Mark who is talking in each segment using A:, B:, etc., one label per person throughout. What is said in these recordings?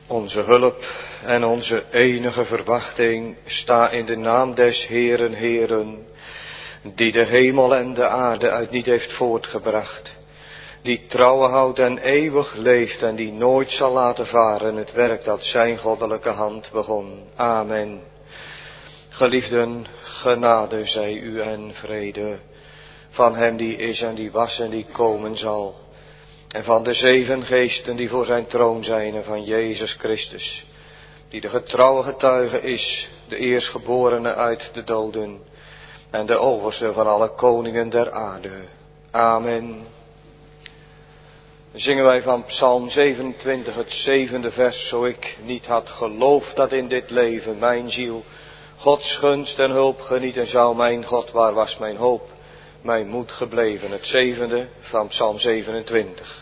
A: Onze hulp en onze enige verwachting sta in de naam des Heeren, Heeren, die de hemel en de aarde uit niet heeft voortgebracht, die trouwen houdt en eeuwig leeft en die nooit zal laten varen het werk dat zijn goddelijke hand begon. Amen. Geliefden, genade zij u en vrede van hem die is en die was en die komen zal. En van de 7 geesten die voor zijn troon zijn en van Jezus Christus, die de getrouwe getuige is, de eerstgeborene uit de doden en de overste van alle koningen der aarde. Amen. Dan zingen wij van Psalm 27, het 7e vers. Zo ik niet had geloofd dat in dit leven mijn ziel Gods gunst en hulp geniet en zou mijn God, waar was mijn hoop, mijn moed gebleven. Het 7e van Psalm 27.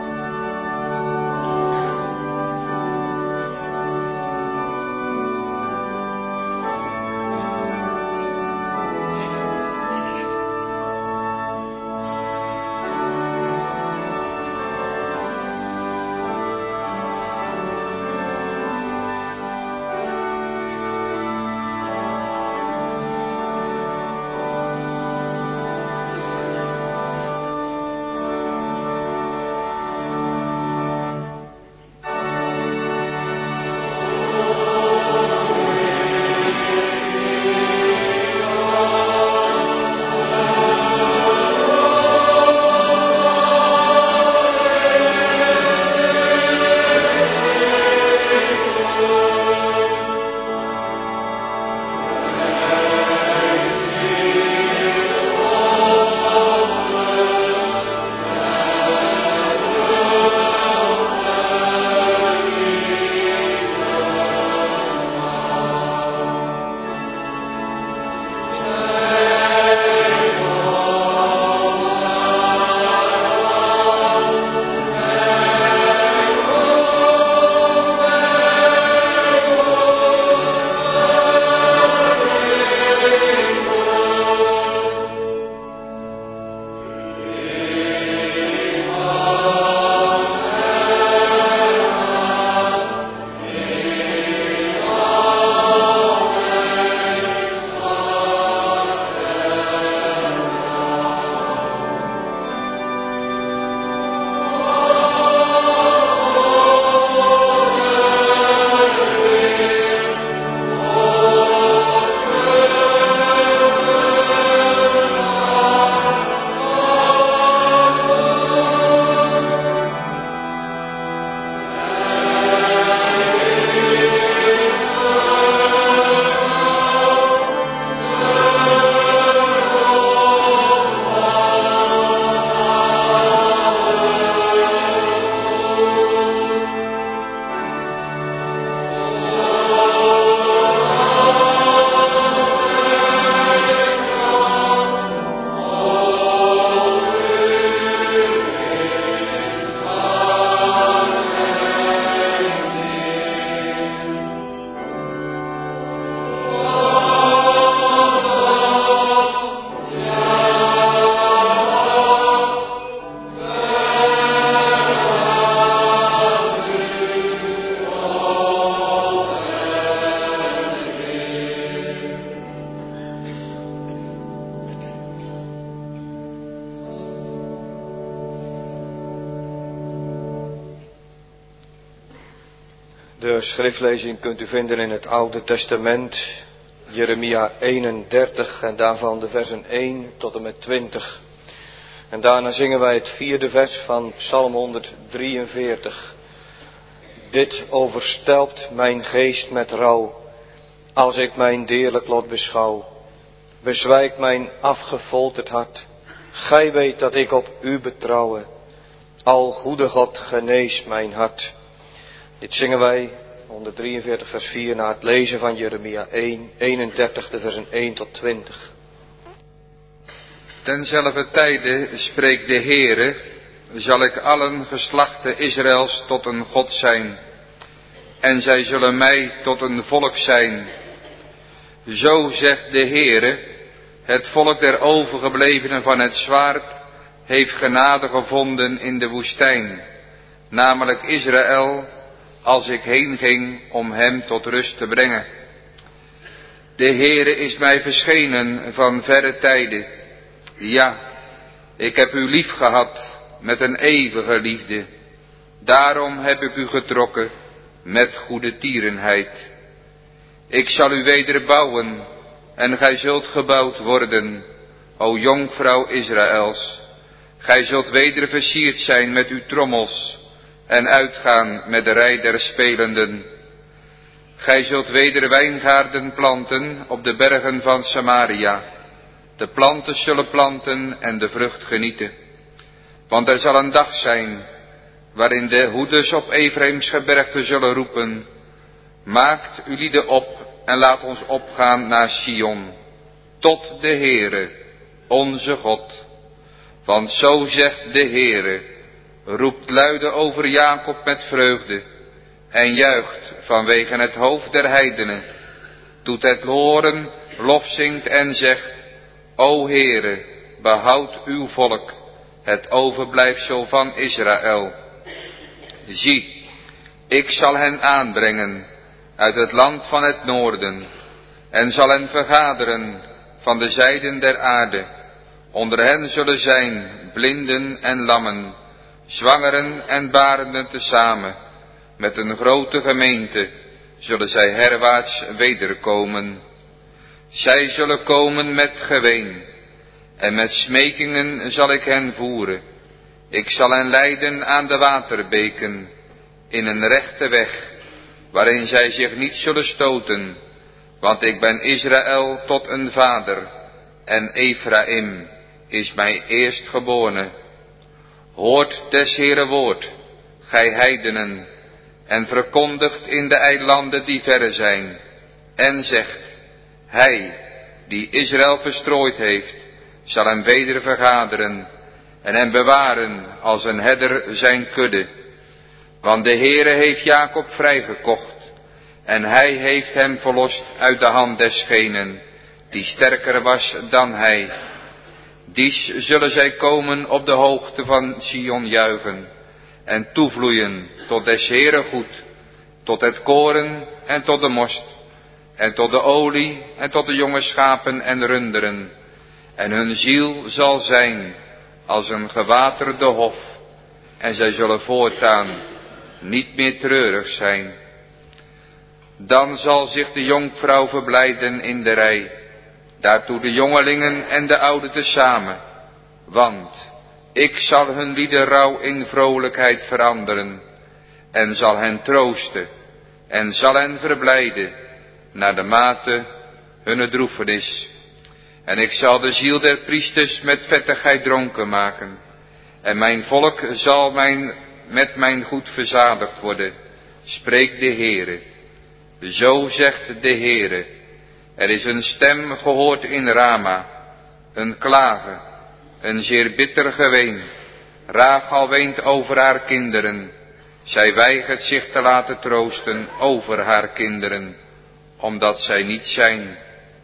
A: De schriftlezing kunt u vinden in het Oude Testament, Jeremia 31 en daarvan de versen 1 tot en met 20. En daarna zingen wij het 4e vers van Psalm 143. Dit overstelpt mijn geest met rouw, als ik mijn deerlijk lot beschouw. Bezwijkt mijn afgefolterd hart, gij weet dat ik op u betrouwe. Al goede God, genees mijn hart. Dit zingen wij, 143 vers 4, na het lezen van Jeremia 31, de versen 1 tot 20.
B: Tenzelfde tijde spreekt de Heere, zal ik allen geslachten Israëls tot een God zijn, en zij zullen mij tot een volk zijn. Zo zegt de Heere, het volk der overgeblevenen van het zwaard heeft genade gevonden in de woestijn, namelijk Israël, als ik heen ging om hem tot rust te brengen. De Heere is mij verschenen van verre tijden. Ja, ik heb u lief gehad met een eeuwige liefde. Daarom heb ik u getrokken met goede tierenheid. Ik zal u weder bouwen en gij zult gebouwd worden, o jonkvrouw Israëls. Gij zult weder versierd zijn met uw trommels en uitgaan met de rij der spelenden. Gij zult weder wijngaarden planten op de bergen van Samaria. De planten zullen planten en de vrucht genieten. Want er zal een dag zijn waarin de hoeders op Efraims gebergte zullen roepen: maakt u lieden op en laat ons opgaan naar Sion, tot de Heere, onze God. Want zo zegt de Heere, roept luide over Jacob met vreugde en juicht vanwege het hoofd der heidenen. Doet het horen, lof zingt en zegt: O Heere, behoud uw volk, het overblijfsel van Israël. Zie, ik zal hen aanbrengen uit het land van het noorden en zal hen vergaderen van de zijden der aarde. Onder hen zullen zijn blinden en lammen, zwangeren en barenden tezamen. Met een grote gemeente zullen zij herwaarts wederkomen. Zij zullen komen met geween en met smekingen zal ik hen voeren. Ik zal hen leiden aan de waterbeken, in een rechte weg, waarin zij zich niet zullen stoten. Want ik ben Israël tot een vader, en Efraïm is mij eerstgeborene. Hoort des Heere woord, gij heidenen, en verkondigt in de eilanden die verre zijn, en zegt: hij die Israël verstrooid heeft, zal hem weder vergaderen en hem bewaren als een herder zijn kudde. Want de Heere heeft Jacob vrijgekocht en hij heeft hem verlost uit de hand desgenen die sterker was dan hij. Dies zullen zij komen op de hoogte van Sion juichen en toevloeien tot des Heere goed, tot het koren en tot de most en tot de olie en tot de jonge schapen en runderen. En hun ziel zal zijn als een gewaterde hof en zij zullen voortaan niet meer treurig zijn. Dan zal zich de jonkvrouw verblijden in de rij, daartoe de jongelingen en de ouden tezamen. Want ik zal hun liederrouw in vrolijkheid veranderen en zal hen troosten en zal hen verblijden naar de mate hunne droefenis. En ik zal de ziel der priesters met vettigheid dronken maken en mijn volk zal met mijn goed verzadigd worden, spreekt de Heere. Zo zegt de Heere: er is een stem gehoord in Rama, een klagen, een zeer bitter geween. Rachel weent over haar kinderen, zij weigert zich te laten troosten over haar kinderen, omdat zij niet zijn.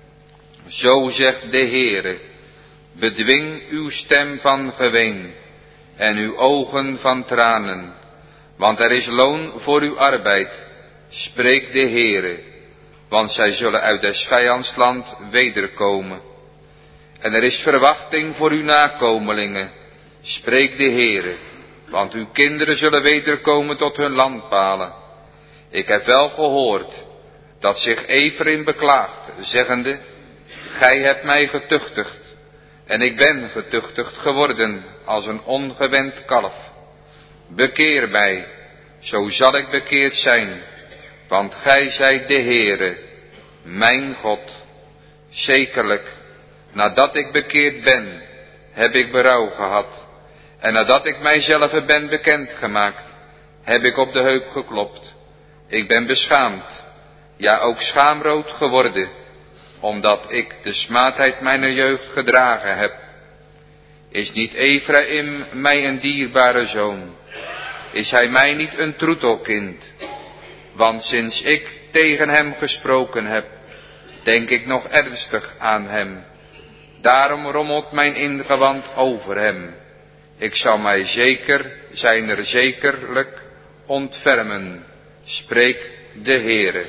B: Zo zegt de Heere: bedwing uw stem van geween en uw ogen van tranen, want er is loon voor uw arbeid, spreekt de Heere, want zij zullen uit des vijandsland wederkomen. En er is verwachting voor uw nakomelingen, spreekt de Heere, want uw kinderen zullen wederkomen tot hun landpalen. Ik heb wel gehoord dat zich Efraïm beklaagt, zeggende: gij hebt mij getuchtigd, en ik ben getuchtigd geworden als een ongewend kalf. Bekeer mij, zo zal ik bekeerd zijn, want gij zijt de Heere, mijn God. Zekerlijk, nadat ik bekeerd ben, heb ik berouw gehad, en nadat ik mijzelf ben bekendgemaakt, heb ik op de heup geklopt. Ik ben beschaamd, ja ook schaamrood geworden, omdat ik de smaadheid mijner jeugd gedragen heb. Is niet Efraïm mij een dierbare zoon? Is hij mij niet een troetelkind? Want sinds ik tegen hem gesproken heb, denk ik nog ernstig aan hem. Daarom rommelt mijn ingewand over hem. Ik zal mij zekerlijk ontfermen, spreekt de Heere.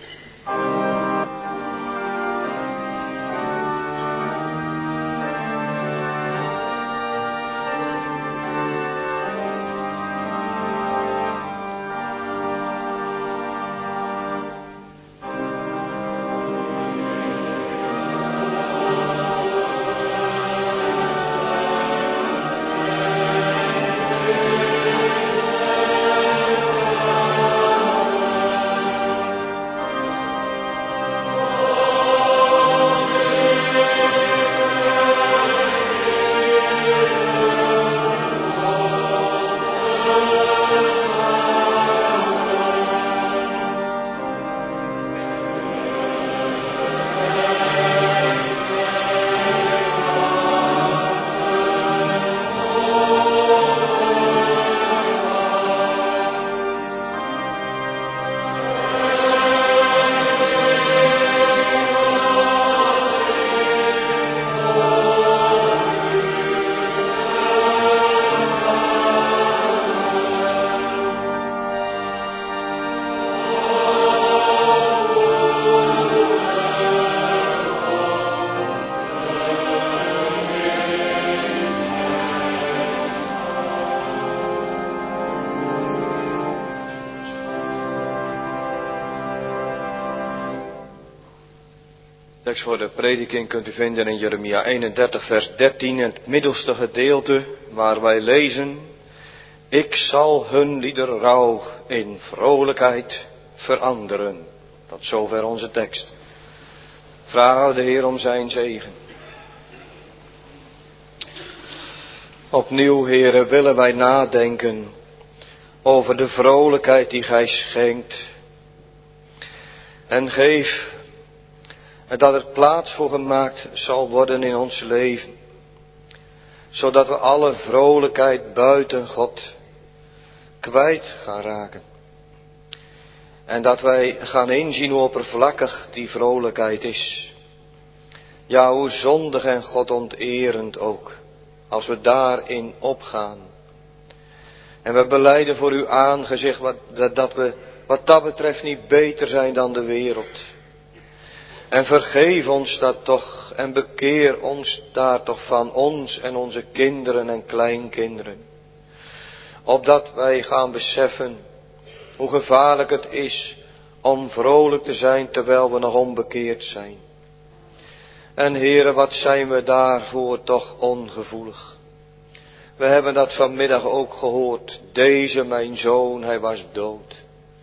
A: Tekst voor de prediking kunt u vinden in Jeremia 31 vers 13, het middelste gedeelte waar wij lezen: Ik zal hun liederrouw in vrolijkheid veranderen. Tot zover onze tekst. Vragen de Heer om zijn zegen. Opnieuw, Heere, willen wij nadenken over de vrolijkheid die Gij schenkt. En geef dat er plaats voor gemaakt zal worden in ons leven. Zodat we alle vrolijkheid buiten God kwijt gaan raken. En dat wij gaan inzien hoe oppervlakkig die vrolijkheid is. Ja, hoe zondig en godonterend ook. Als we daarin opgaan. En we belijden voor uw aangezicht dat we wat dat betreft niet beter zijn dan de wereld. En vergeef ons dat toch en bekeer ons daar toch van, ons en onze kinderen en kleinkinderen. Opdat wij gaan beseffen hoe gevaarlijk het is om vrolijk te zijn terwijl we nog onbekeerd zijn. En Heere, wat zijn we daarvoor toch ongevoelig. We hebben dat vanmiddag ook gehoord. Deze mijn zoon, hij was dood.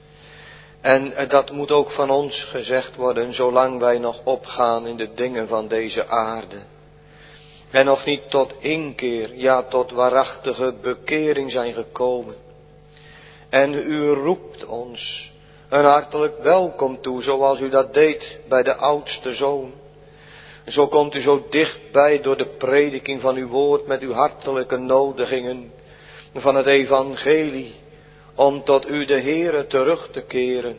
A: En dat moet ook van ons gezegd worden, zolang wij nog opgaan in de dingen van deze aarde. En nog niet tot inkeer, ja tot waarachtige bekering zijn gekomen. En u roept ons een hartelijk welkom toe, zoals u dat deed bij de oudste zoon. En zo komt u zo dichtbij door de prediking van uw woord met uw hartelijke nodigingen van het evangelie. Om tot u de Heere terug te keren.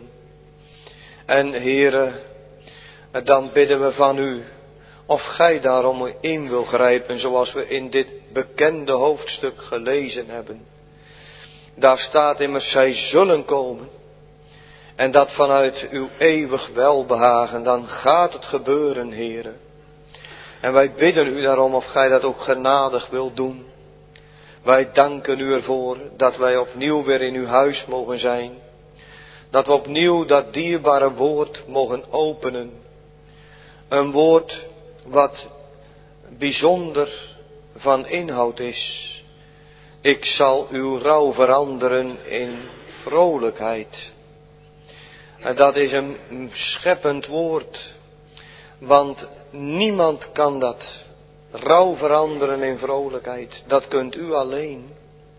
A: En Heere, dan bidden we van u of gij daarom in wil grijpen, zoals we in dit bekende hoofdstuk gelezen hebben. Daar staat immers, zij zullen komen. En dat vanuit uw eeuwig welbehagen, dan gaat het gebeuren, Heere. En wij bidden u daarom of gij dat ook genadig wilt doen. Wij danken u ervoor dat wij opnieuw weer in uw huis mogen zijn. Dat we opnieuw dat dierbare woord mogen openen. Een woord wat bijzonder van inhoud is. Ik zal uw rouw veranderen in vrolijkheid. En dat is een scheppend woord. Want niemand kan dat. Rouw veranderen in vrolijkheid. Dat kunt u alleen.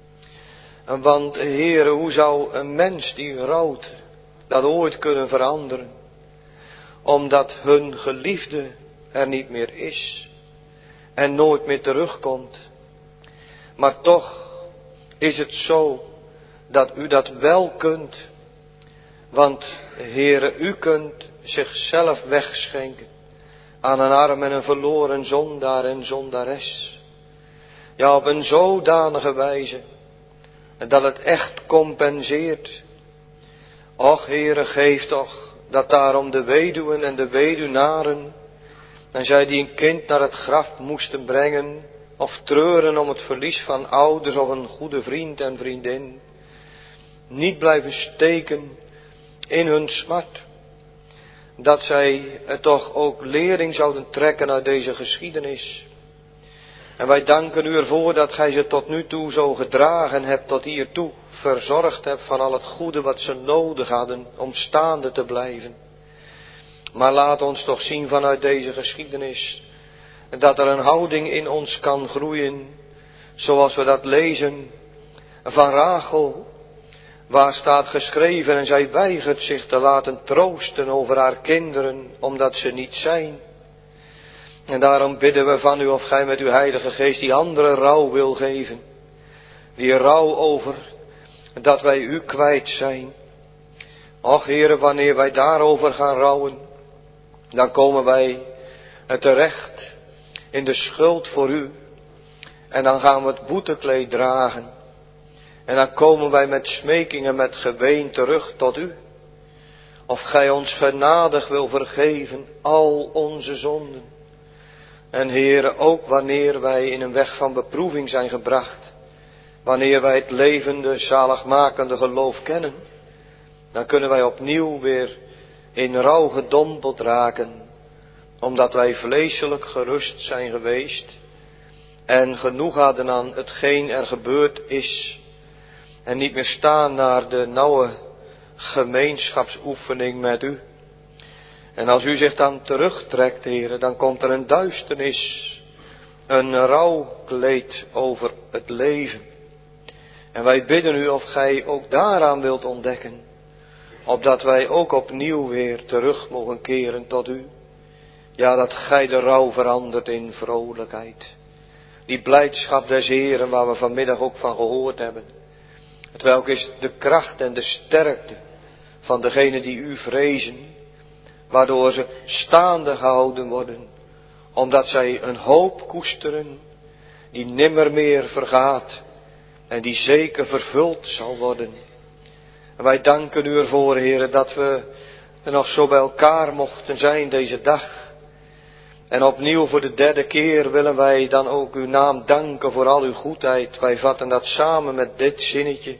A: Want Heere, hoe zou een mens die rouwt dat ooit kunnen veranderen? Omdat hun geliefde er niet meer is. En nooit meer terugkomt. Maar toch is het zo dat u dat wel kunt. Want Heere, u kunt zichzelf wegschenken aan een arm en een verloren zondaar en zondares. Ja, op een zodanige wijze dat het echt compenseert. Och Heere, geef toch dat daarom de weduwen en de weduwnaren, en zij die een kind naar het graf moesten brengen, of treuren om het verlies van ouders of een goede vriend en vriendin, niet blijven steken in hun smart. Dat zij toch ook lering zouden trekken uit deze geschiedenis. En wij danken u ervoor dat gij ze tot nu toe zo gedragen hebt, tot hiertoe verzorgd hebt van al het goede wat ze nodig hadden om staande te blijven. Maar laat ons toch zien vanuit deze geschiedenis dat er een houding in ons kan groeien, zoals we dat lezen van Rachel, waar staat geschreven: en zij weigert zich te laten troosten over haar kinderen, omdat ze niet zijn. En daarom bidden we van u of gij met uw Heilige Geest die andere rouw wil geven. Die rouw over dat wij u kwijt zijn. Och Heere, wanneer wij daarover gaan rouwen, dan komen wij terecht in de schuld voor u. En dan gaan we het boetekleed dragen. En dan komen wij met smekingen, met geween terug tot u. Of gij ons genadig wil vergeven al onze zonden. En Heere, ook wanneer wij in een weg van beproeving zijn gebracht, wanneer wij het levende, zaligmakende geloof kennen, dan kunnen wij opnieuw weer in rouw gedompeld raken, omdat wij vleeselijk gerust zijn geweest en genoeg hadden aan hetgeen er gebeurd is en niet meer staan naar de nauwe gemeenschapsoefening met u. En als u zich dan terugtrekt, Heere, dan komt er een duisternis, een rouwkleed over het leven. En wij bidden u of gij ook daaraan wilt ontdekken, opdat wij ook opnieuw weer terug mogen keren tot u. Ja, dat gij de rouw verandert in vrolijkheid. Die blijdschap des Heeren waar we vanmiddag ook van gehoord hebben. Hetwelk is de kracht en de sterkte van degenen die u vrezen, waardoor ze staande gehouden worden, omdat zij een hoop koesteren die nimmer meer vergaat en die zeker vervuld zal worden. En wij danken u ervoor, Heere, dat we er nog zo bij elkaar mochten zijn deze dag. En opnieuw voor de derde keer willen wij dan ook uw naam danken voor al uw goedheid. Wij vatten dat samen met dit zinnetje.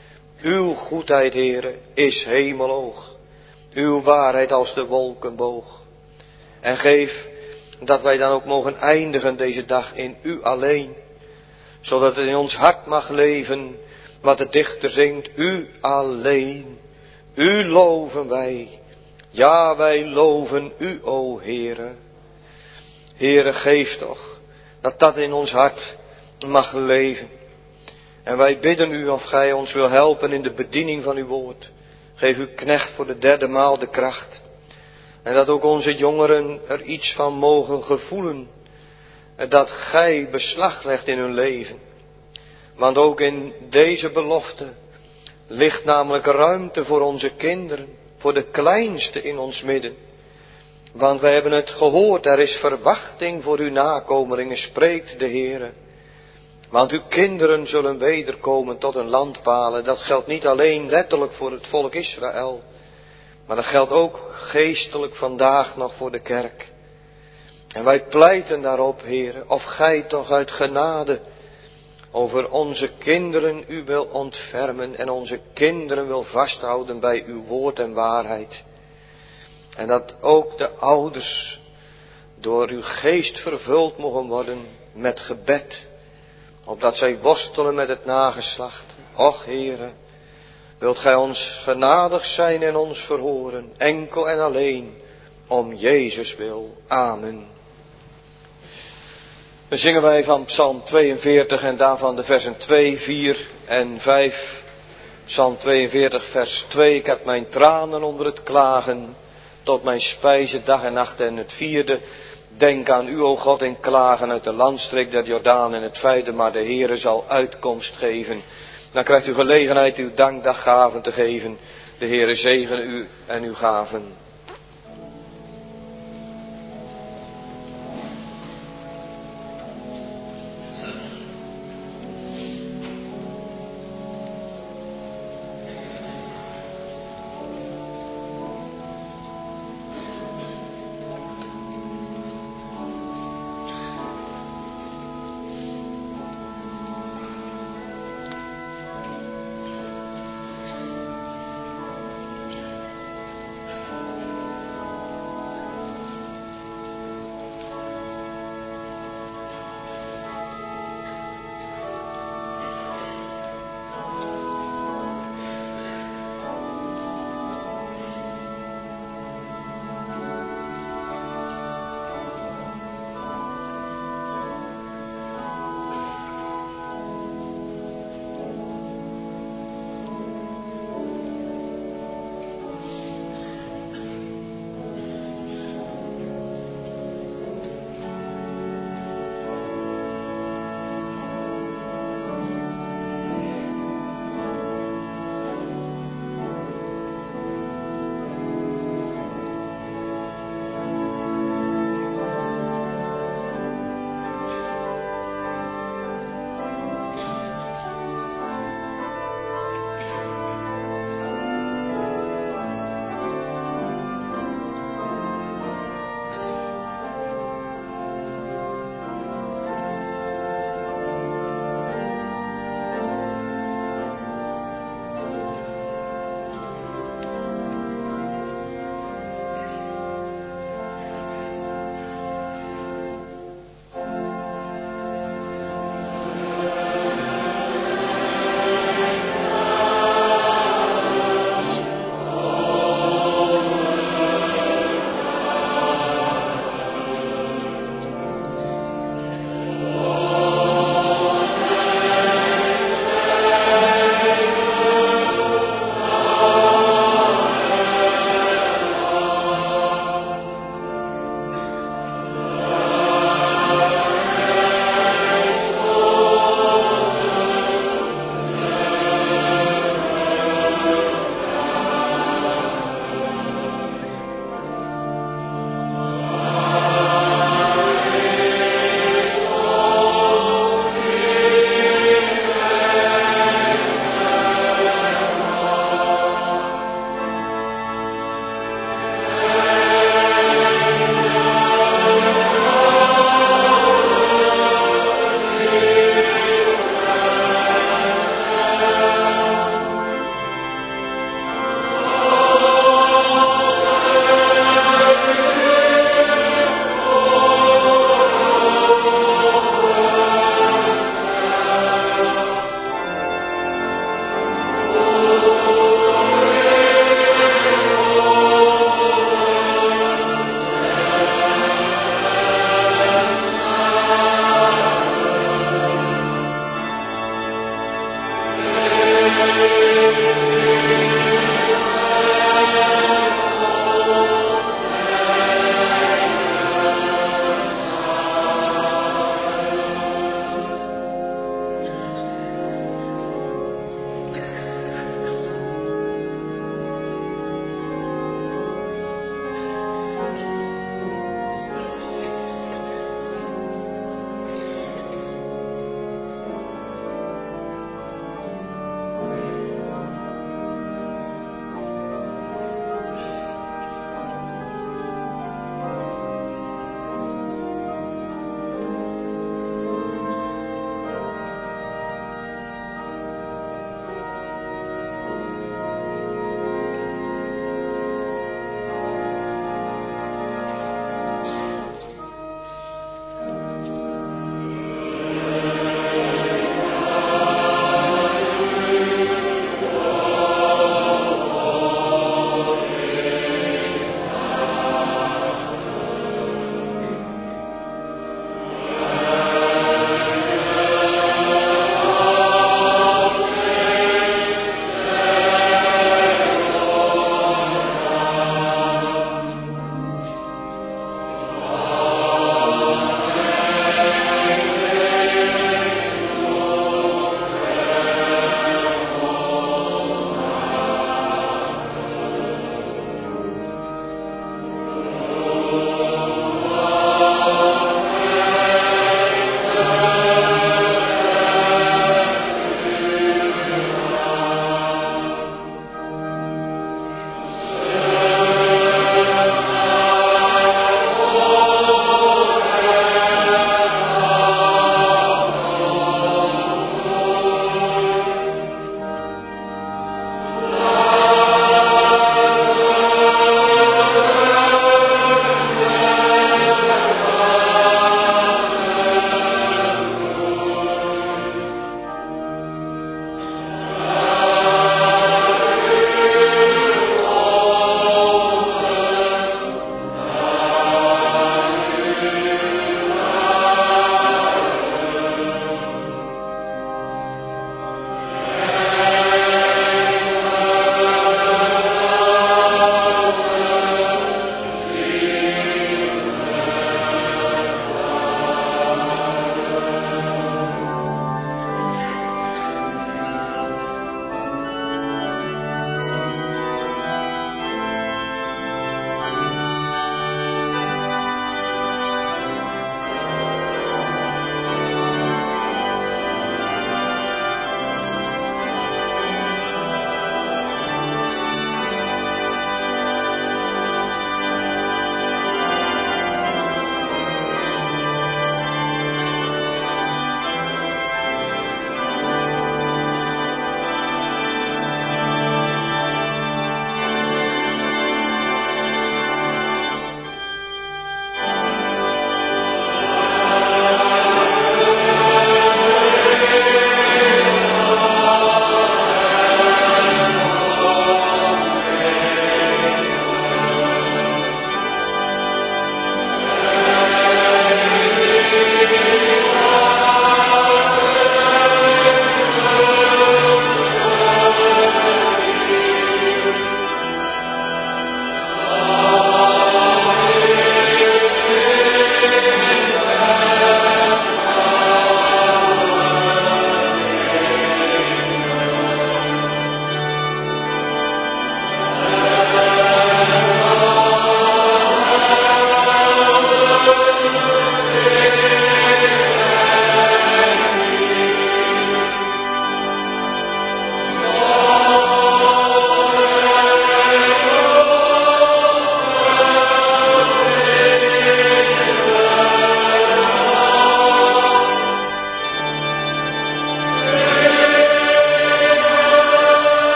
A: Uw goedheid, Heere, is hemelhoog. Uw waarheid als de wolkenboog. En geef dat wij dan ook mogen eindigen deze dag in u alleen. Zodat het in ons hart mag leven wat de dichter zingt. U alleen. U loven wij. Ja, wij loven u, o Heere. Heere, geef toch dat dat in ons hart mag leven. En wij bidden u of gij ons wil helpen in de bediening van uw woord. Geef uw knecht voor de derde maal de kracht. En dat ook onze jongeren er iets van mogen gevoelen. En dat gij beslag legt in hun leven. Want ook in deze belofte ligt namelijk ruimte voor onze kinderen. Voor de kleinste in ons midden. Want wij hebben het gehoord, er is verwachting voor uw nakomelingen, spreekt de Heere. Want uw kinderen zullen wederkomen tot hun landpalen. Dat geldt niet alleen letterlijk voor het volk Israël, maar dat geldt ook geestelijk vandaag nog voor de kerk. En wij pleiten daarop, Heere, of gij toch uit genade over onze kinderen u wil ontfermen en onze kinderen wil vasthouden bij uw woord en waarheid. En dat ook de ouders door uw geest vervuld mogen worden met gebed. Opdat zij worstelen met het nageslacht. Och Heere, wilt gij ons genadig zijn en ons verhoren. Enkel en alleen om Jezus wil. Amen. Dan zingen wij van Psalm 42 en daarvan de versen 2, 4 en 5. Psalm 42 vers 2. Ik heb mijn tranen onder het klagen tot mijn spijze dag en nacht. En het 4e. Denk aan u, o God, in klagen uit de landstreek der Jordaan en het 5e. Maar de Heere zal uitkomst geven. Dan krijgt u gelegenheid uw dankdaggaven te geven. De Heere zegene u en uw gaven.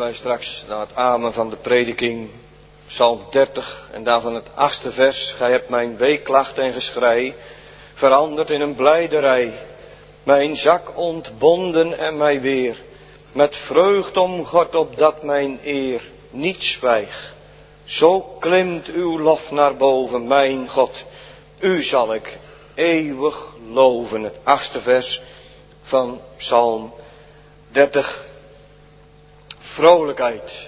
A: wij straks naar het amen van de prediking, Psalm 30 en daarvan het 8e vers. Gij hebt mijn weeklacht en geschrei veranderd in een blijderij. Mijn zak ontbonden en mij weer. Met vreugd omgord opdat mijn eer niet zwijg. Zo klimt uw lof naar boven, mijn God. U zal ik eeuwig loven. Het 8e vers van Psalm 30. Vrolijkheid.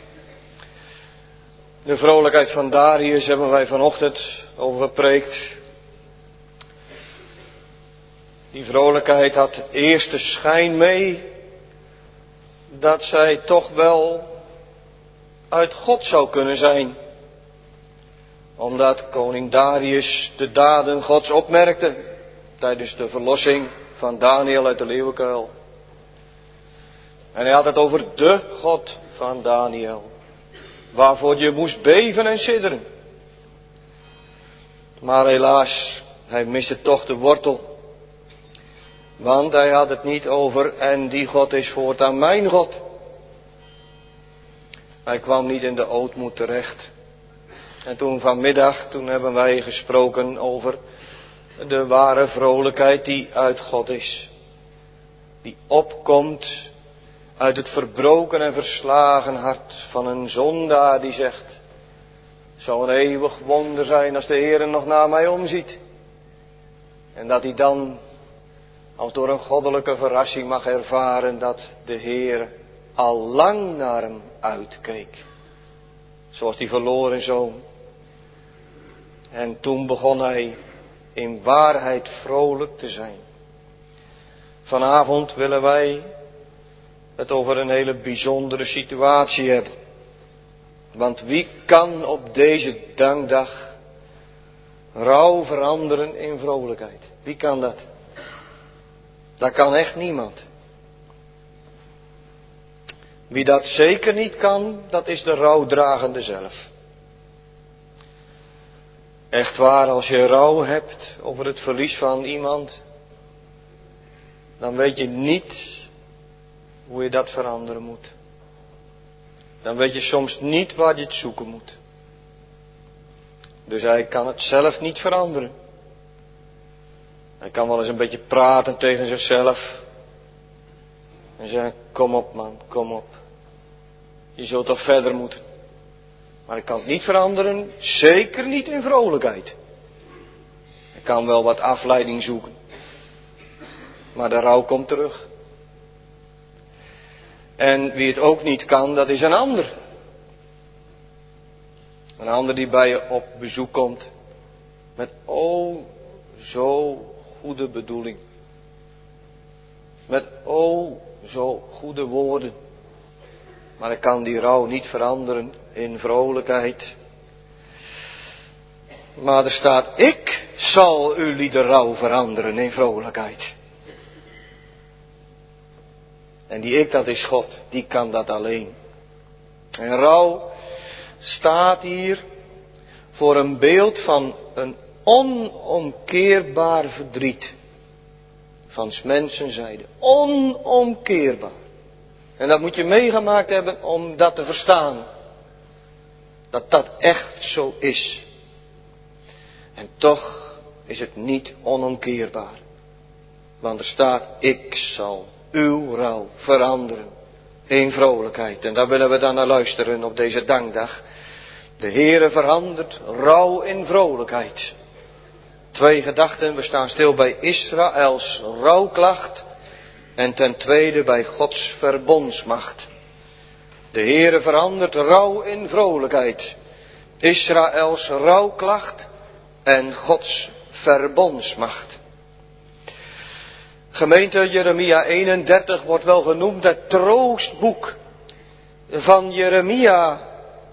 A: De vrolijkheid van Darius hebben wij vanochtend over gepreekt. Die vrolijkheid had eerst de schijn mee dat zij toch wel uit God zou kunnen zijn. Omdat koning Darius de daden Gods opmerkte tijdens de verlossing van Daniel uit de leeuwenkuil. En hij had het over de God van Daniel, waarvoor je moest beven en sidderen. Maar helaas, hij miste toch de wortel. Want hij had het niet over en die God is voortaan mijn God. Hij kwam niet in de ootmoed terecht. En toen vanmiddag, toen hebben wij gesproken over de ware vrolijkheid die uit God is. Die opkomt uit het verbroken en verslagen hart van een zondaar die zegt: het zou een eeuwig wonder zijn als de Heer nog naar mij omziet. En dat hij dan als door een goddelijke verrassing mag ervaren dat de Heer al lang naar hem uitkeek. Zoals die verloren zoon. En toen begon hij in waarheid vrolijk te zijn. Vanavond willen wij het over een hele bijzondere situatie hebben. Want wie kan op deze dankdag rouw veranderen in vrolijkheid? Wie kan dat? Dat kan echt niemand. Wie dat zeker niet kan, dat is de rouwdragende zelf. Echt waar, als je rouw hebt over het verlies van iemand, dan weet je niet hoe je dat veranderen moet. Dan weet je soms niet waar je het zoeken moet. Dus hij kan het zelf niet veranderen. Hij kan wel eens een beetje praten tegen zichzelf. En zeggen: kom op man, kom op. Je zult toch verder moeten. Maar hij kan het niet veranderen, zeker niet in vrolijkheid. Hij kan wel wat afleiding zoeken. Maar de rouw komt terug. En wie het ook niet kan, dat is een ander. Een ander die bij je op bezoek komt. Met zo goede bedoeling. Met zo goede woorden. Maar ik kan die rouw niet veranderen in vrolijkheid. Maar er staat: ik zal jullie de rouw veranderen in vrolijkheid. En die ik, dat is God. Die kan dat alleen. En rouw staat hier voor een beeld van een onomkeerbaar verdriet. Van 's mensen zijde. Onomkeerbaar. En dat moet je meegemaakt hebben om dat te verstaan. Dat dat echt zo is. En toch is het niet onomkeerbaar. Want er staat: ik zal uw rouw veranderen in vrolijkheid. En daar willen we dan naar luisteren op deze dankdag. De Heere verandert rouw in vrolijkheid. 2 gedachten. We staan stil bij Israëls rouwklacht. En ten tweede bij Gods verbondsmacht. De Heere verandert rouw in vrolijkheid. Israëls rouwklacht en Gods verbondsmacht. Gemeente, Jeremia 31 wordt wel genoemd het troostboek van Jeremia.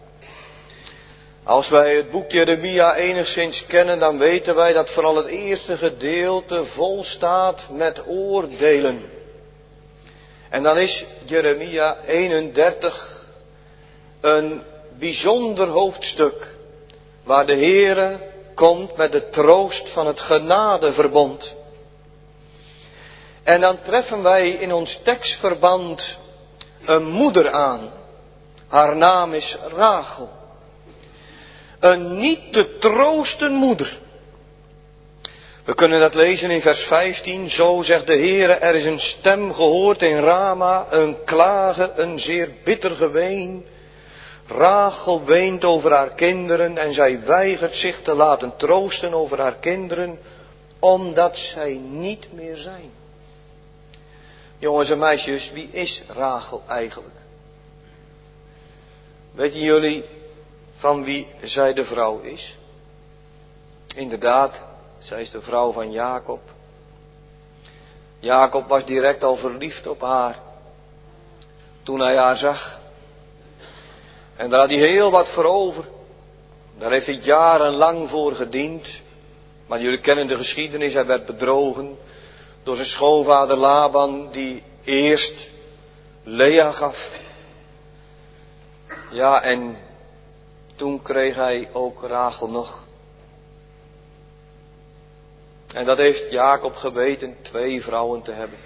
A: Als wij het boek Jeremia enigszins kennen, dan weten wij dat vooral het eerste gedeelte vol staat met oordelen. En dan is Jeremia 31 een bijzonder hoofdstuk, waar de Heere komt met de troost van het genadeverbond. En dan treffen wij in ons tekstverband een moeder aan. Haar naam is Rachel. Een niet te troosten moeder. We kunnen dat lezen in vers 15. Zo zegt de Heere, er is een stem gehoord in Rama, een klagen, een zeer bitter geween. Rachel weent over haar kinderen en zij weigert zich te laten troosten over haar kinderen, omdat zij niet meer zijn. Jongens en meisjes, wie is Rachel eigenlijk? Weten jullie van wie zij de vrouw is? Inderdaad, zij is de vrouw van Jacob. Jacob was direct al verliefd op haar toen hij haar zag. En daar had hij heel wat voor over. Daar heeft hij jarenlang voor gediend. Maar jullie kennen de geschiedenis, hij werd bedrogen door zijn schoonvader Laban, die eerst Lea gaf. Ja, en toen kreeg hij ook Rachel nog. En dat heeft Jacob geweten, 2 vrouwen te hebben.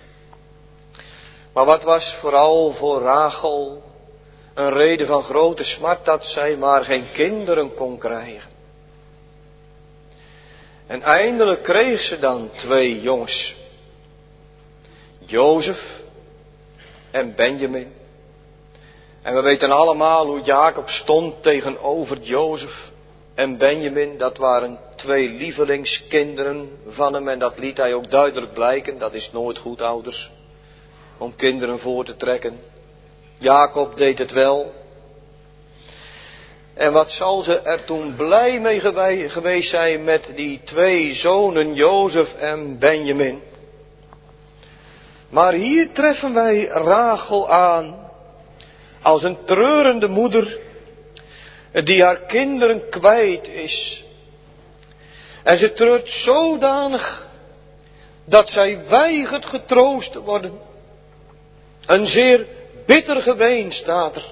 A: Maar wat was vooral voor Rachel een reden van grote smart, dat zij maar geen kinderen kon krijgen. En eindelijk kreeg ze dan 2 jongens. Jozef en Benjamin. En we weten allemaal hoe Jacob stond tegenover Jozef en Benjamin. Dat waren 2 lievelingskinderen van hem en dat liet hij ook duidelijk blijken. Dat is nooit goed, ouders, om kinderen voor te trekken. Jacob deed het wel. En wat zal ze er toen blij mee geweest zijn met die 2 zonen, Jozef en Benjamin. Maar hier treffen wij Rachel aan als een treurende moeder die haar kinderen kwijt is. En ze treurt zodanig dat zij weigert getroost te worden. Een zeer bitter geween staat er.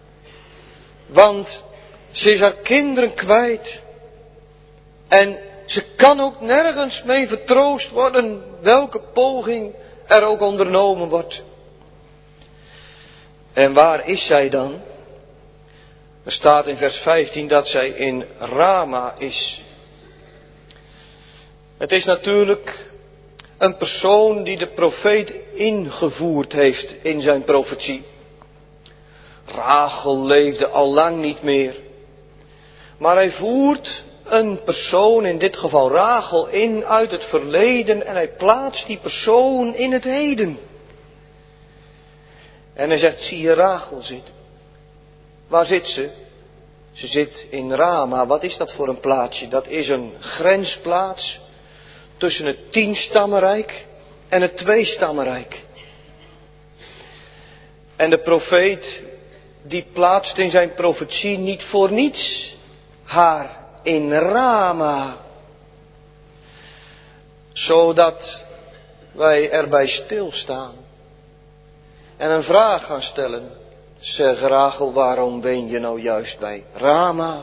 A: Want ze is haar kinderen kwijt. En ze kan ook nergens mee vertroost worden, welke poging er ook ondernomen wordt. En waar is zij dan? Er staat in vers 15 dat zij in Rama is. Het is natuurlijk een persoon die de profeet ingevoerd heeft in zijn profetie. Rachel leefde al lang niet meer. Maar hij voert een persoon, in dit geval Rachel, in uit het verleden en hij plaatst die persoon in het heden. En hij zegt, zie je Rachel zitten. Waar zit ze? Ze zit in Rama. Wat is dat voor een plaatsje? Dat is een grensplaats tussen het 10-stammenrijk en het 2-stammenrijk. En de profeet, die plaatst in zijn profetie niet voor niets haar in Rama. Zodat wij erbij stilstaan. En een vraag gaan stellen. Zeg Rachel, waarom ben je nou juist bij Rama?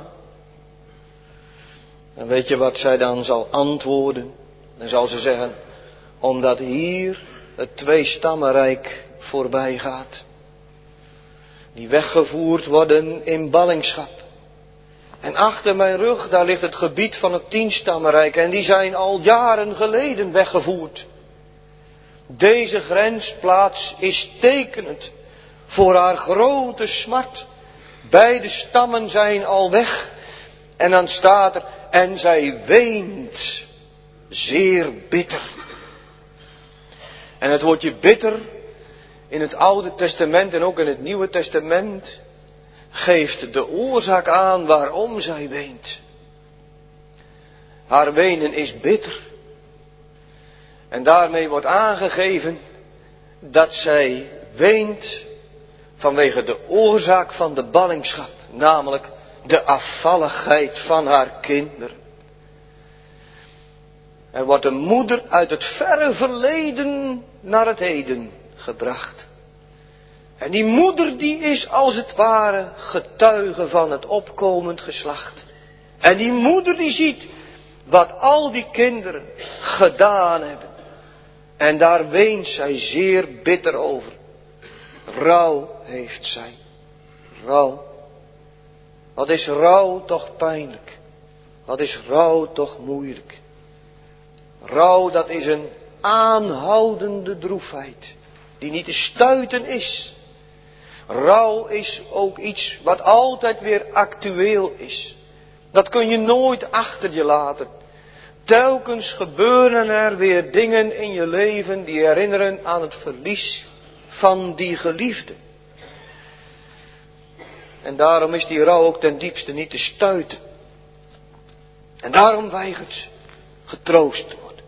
A: En weet je wat zij dan zal antwoorden? Dan zal ze zeggen, omdat hier het 2-stammenrijk voorbij gaat. Die weggevoerd worden in ballingschap. En achter mijn rug, daar ligt het gebied van het 10-stammenrijk. En die zijn al jaren geleden weggevoerd. Deze grensplaats is tekenend voor haar grote smart. Beide stammen zijn al weg. En dan staat er, en zij weent zeer bitter. En het woordje bitter in het Oude Testament en ook in het Nieuwe Testament geeft de oorzaak aan waarom zij weent. Haar wenen is bitter. En daarmee wordt aangegeven dat zij weent vanwege de oorzaak van de ballingschap, namelijk de afvalligheid van haar kinderen. Er wordt een moeder uit het verre verleden naar het heden gebracht. En die moeder die is als het ware getuige van het opkomend geslacht. En die moeder die ziet wat al die kinderen gedaan hebben. En daar weent zij zeer bitter over. Rouw heeft zij. Rouw. Wat is rouw toch pijnlijk. Wat is rouw toch moeilijk. Rouw, dat is een aanhoudende droefheid. Die niet te stuiten is. Rouw is ook iets wat altijd weer actueel is. Dat kun je nooit achter je laten. Telkens gebeuren er weer dingen in je leven die herinneren aan het verlies van die geliefde. En daarom is die rouw ook ten diepste niet te stuiten. En daarom weigert ze getroost te worden.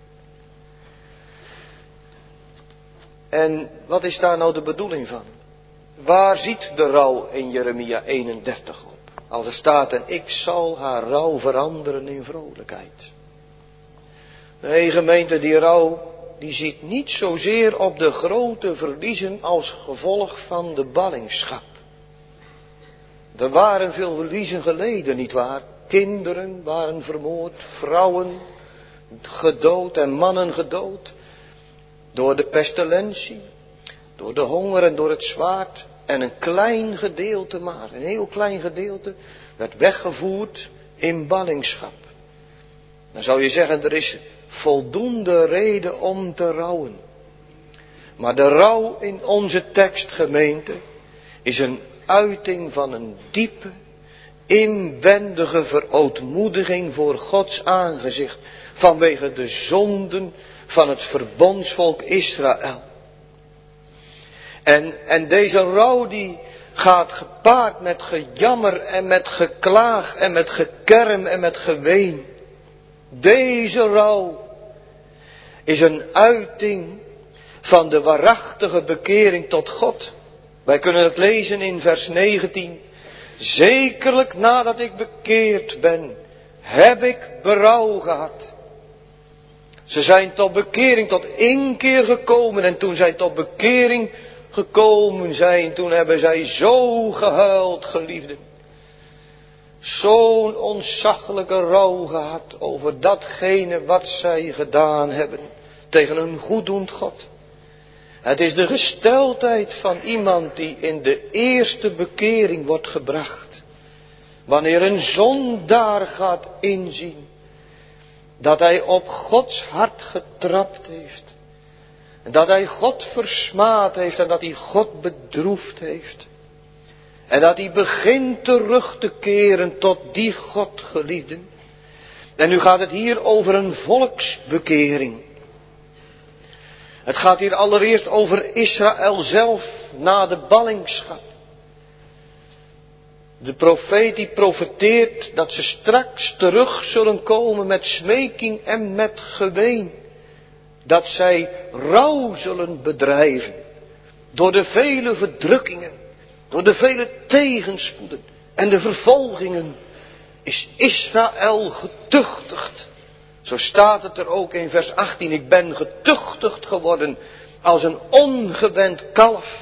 A: En wat is daar nou de bedoeling van? Waar ziet de rouw in Jeremia 31 op? Als er staat, en ik zal haar rouw veranderen in vrolijkheid. Nee, gemeente, die rouw, die ziet niet zozeer op de grote verliezen als gevolg van de ballingschap. Er waren veel verliezen geleden, nietwaar? Kinderen waren vermoord, vrouwen gedood en mannen gedood. Door de pestilentie, door de honger en door het zwaard. En een klein gedeelte maar, een heel klein gedeelte, werd weggevoerd in ballingschap. Dan zou je zeggen, er is voldoende reden om te rouwen. Maar de rouw in onze tekst, gemeente, is een uiting van een diepe, inwendige verootmoediging voor Gods aangezicht. Vanwege de zonden van het verbondsvolk Israël. En deze rouw die gaat gepaard met gejammer en met geklaag en met gekerm en met geween. Deze rouw is een uiting van de waarachtige bekering tot God. Wij kunnen het lezen in vers 19. Zekerlijk nadat ik bekeerd ben, heb ik berouw gehad. Ze zijn tot bekering, tot inkeer gekomen. En toen zij tot bekering gekomen zijn, toen hebben zij zo gehuild, geliefden. Zo'n ontzaglijke rouw gehad over datgene wat zij gedaan hebben tegen een goeddoend God. Het is de gesteldheid van iemand die in de eerste bekering wordt gebracht. Wanneer een zondaar gaat inzien dat hij op Gods hart getrapt heeft. En dat hij God versmaad heeft en dat hij God bedroefd heeft. En dat hij begint terug te keren tot die God, geliefden. En nu gaat het hier over een volksbekering. Het gaat hier allereerst over Israël zelf na de ballingschap. De profeet die profeteert dat ze straks terug zullen komen met smeking en met geween. Dat zij rouw zullen bedrijven. Door de vele verdrukkingen. Door de vele tegenspoeden. En de vervolgingen. Is Israël getuchtigd. Zo staat het er ook in vers 18. Ik ben getuchtigd geworden als een ongewend kalf.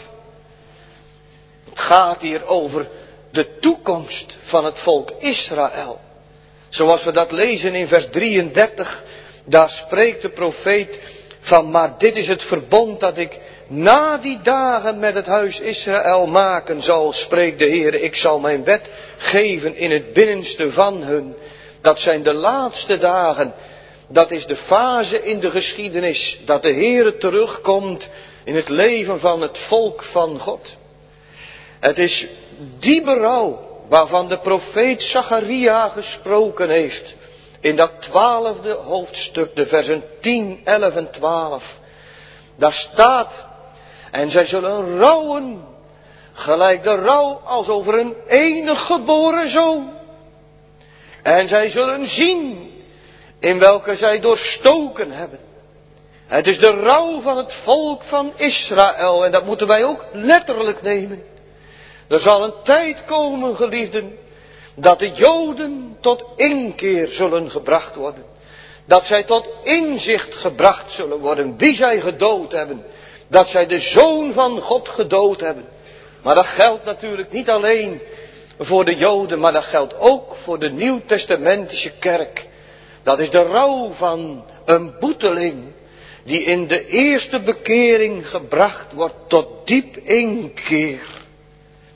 A: Het gaat hier over de toekomst van het volk Israël. Zoals we dat lezen in vers 33. Daar spreekt de profeet van, maar dit is het verbond dat ik na die dagen met het huis Israël maken zal, spreekt de Heer. Ik zal mijn wet geven in het binnenste van hun. Dat zijn de laatste dagen. Dat is de fase in de geschiedenis dat de Heer terugkomt in het leven van het volk van God. Het is die berouw waarvan de profeet Zacharia gesproken heeft. In dat 12e hoofdstuk, de versen 10, 11 en 12. Daar staat, en zij zullen rouwen, gelijk de rouw als over een enig geboren zoon. En zij zullen zien, in welke zij doorstoken hebben. Het is de rouw van het volk van Israël, en dat moeten wij ook letterlijk nemen. Er zal een tijd komen, geliefden, dat de Joden tot inkeer zullen gebracht worden. Dat zij tot inzicht gebracht zullen worden wie zij gedood hebben. Dat zij de Zoon van God gedood hebben. Maar dat geldt natuurlijk niet alleen voor de Joden, maar dat geldt ook voor de Nieuwtestamentische kerk. Dat is de rouw van een boeteling die in de eerste bekering gebracht wordt tot diep inkeer.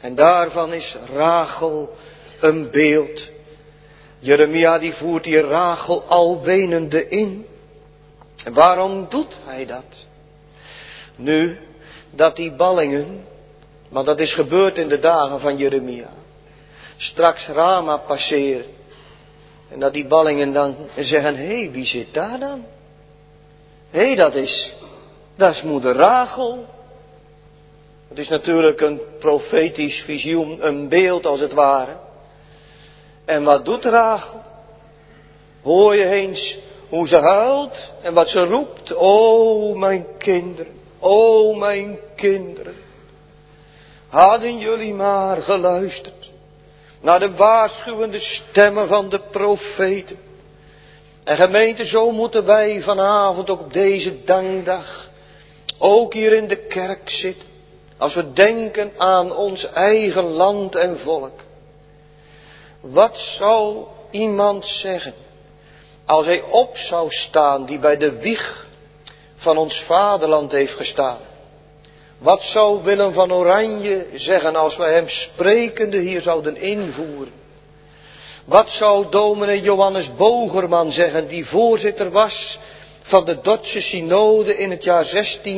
A: En daarvan is Rachel een beeld. Jeremia die voert die Rachel al wenende in. En waarom doet hij dat? Nu, dat die ballingen, want dat is gebeurd in de dagen van Jeremia, straks Rama passeren. En dat die ballingen dan zeggen, hé, wie zit daar dan? Hé, dat is moeder Rachel. Het is natuurlijk een profetisch visioen, een beeld als het ware. En wat doet Rachel? Hoor je eens hoe ze huilt en wat ze roept? O mijn kinderen, o mijn kinderen. Hadden jullie maar geluisterd naar de waarschuwende stemmen van de profeten. En gemeente, zo moeten wij vanavond ook op deze dankdag ook hier in de kerk zitten. Als we denken aan ons eigen land en volk. Wat zou iemand zeggen als hij op zou staan die bij de wieg van ons vaderland heeft gestaan? Wat zou Willem van Oranje zeggen als wij hem sprekende hier zouden invoeren? Wat zou dominee Johannes Bogerman zeggen, die voorzitter was van de Dordtse synode in het jaar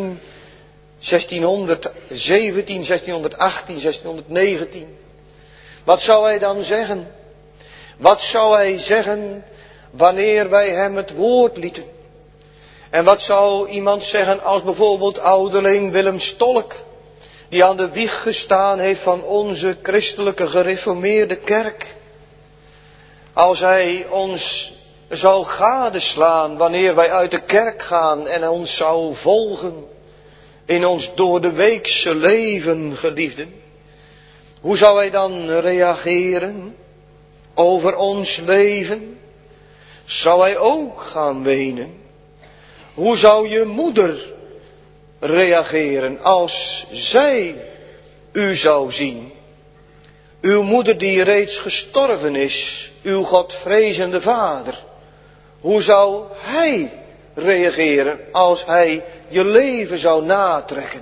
A: 1617, 1618, 1619. Wat zou hij dan zeggen? Wat zou hij zeggen wanneer wij hem het woord lieten? En wat zou iemand zeggen als bijvoorbeeld ouderling Willem Stolk, die aan de wieg gestaan heeft van onze christelijke gereformeerde kerk? Als hij ons zou gadeslaan wanneer wij uit de kerk gaan en ons zou volgen in ons door de weekse leven, geliefden. Hoe zou hij dan reageren over ons leven? Zou hij ook gaan wenen? Hoe zou je moeder reageren als zij u zou zien? Uw moeder die reeds gestorven is, uw Godvrezende vader. Hoe zou hij reageren als hij je leven zou natrekken?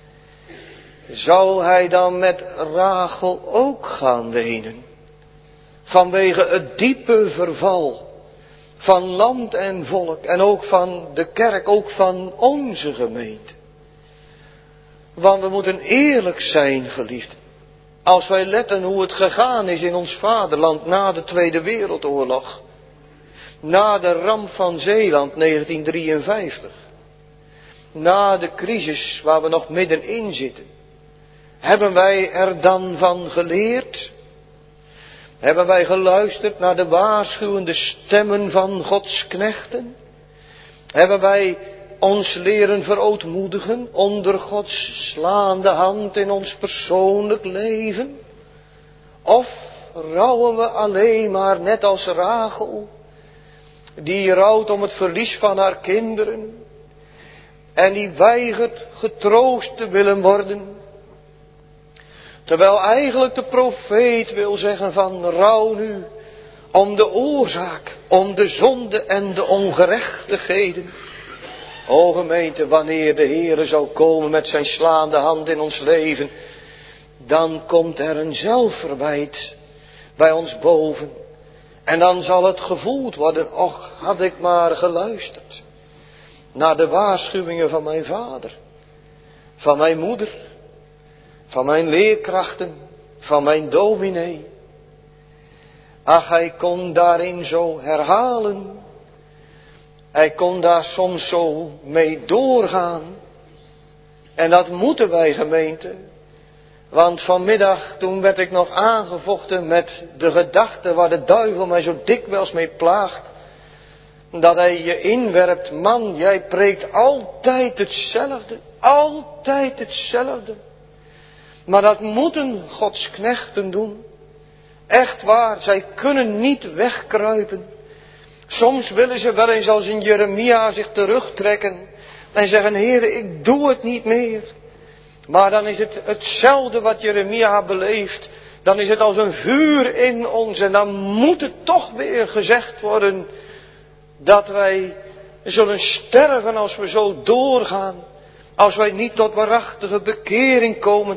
A: Zou hij dan met Rachel ook gaan wenen? Vanwege het diepe verval van land en volk en ook van de kerk, ook van onze gemeente. Want we moeten eerlijk zijn, geliefden. Als wij letten hoe het gegaan is in ons vaderland na de Tweede Wereldoorlog. Na de ramp van Zeeland 1953. Na de crisis waar we nog middenin zitten. Hebben wij er dan van geleerd? Hebben wij geluisterd naar de waarschuwende stemmen van Gods knechten? Hebben wij ons leren verootmoedigen onder Gods slaande hand in ons persoonlijk leven? Of rouwen we alleen maar net als Rachel, die rouwt om het verlies van haar kinderen en die weigert getroost te willen worden? Terwijl eigenlijk de profeet wil zeggen van rouw nu om de oorzaak, om de zonde en de ongerechtigheden. O gemeente, wanneer de Heere zal komen met zijn slaande hand in ons leven, dan komt er een zelfverwijt bij ons boven. En dan zal het gevoeld worden, och, had ik maar geluisterd naar de waarschuwingen van mijn vader, van mijn moeder, van mijn leerkrachten, van mijn dominee. Ach, hij kon daarin zo herhalen. Hij kon daar soms zo mee doorgaan. En dat moeten wij, gemeente. Want vanmiddag, toen werd ik nog aangevochten met de gedachte waar de duivel mij zo dikwijls mee plaagt. Dat hij je inwerpt, man, jij preekt altijd hetzelfde. Altijd hetzelfde. Maar dat moeten Gods knechten doen. Echt waar, zij kunnen niet wegkruipen. Soms willen ze wel eens als in Jeremia zich terugtrekken en zeggen, Heere, ik doe het niet meer. Maar dan is het hetzelfde wat Jeremia beleeft. Dan is het als een vuur in ons en dan moet het toch weer gezegd worden dat wij zullen sterven als we zo doorgaan. Als wij niet tot waarachtige bekering komen.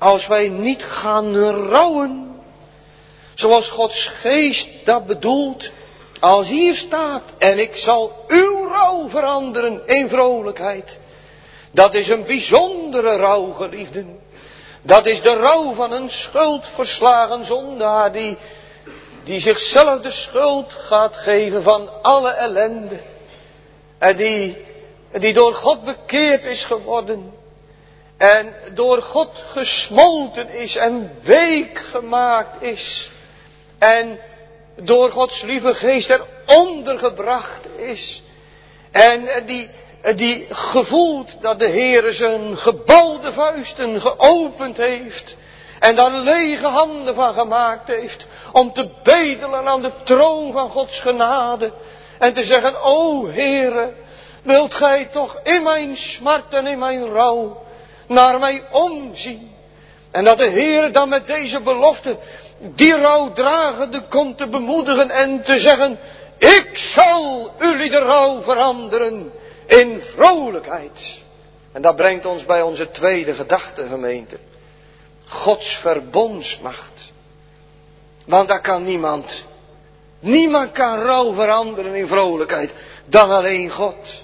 A: als wij niet gaan rouwen, zoals Gods geest dat bedoelt, als hier staat, en ik zal uw rouw veranderen in vrolijkheid. Dat is een bijzondere rouw, geliefden. Dat is de rouw van een schuldverslagen zondaar die zichzelf de schuld gaat geven van alle ellende. En die door God bekeerd is geworden. En door God gesmolten is en week gemaakt is. En door Gods lieve geest eronder gebracht is. En die gevoelt dat de Heere zijn gebalde vuisten geopend heeft. En daar lege handen van gemaakt heeft. Om te bedelen aan de troon van Gods genade. En te zeggen, o Heere, wilt gij toch in mijn smart en in mijn rouw naar mij omzien. En dat de Heere dan met deze belofte die rouwdragende komt te bemoedigen en te zeggen, ik zal jullie de rouw veranderen in vrolijkheid. En dat brengt ons bij onze tweede gedachte, gemeente. Gods verbondsmacht. Want daar kan niemand. Niemand kan rouw veranderen in vrolijkheid dan alleen God.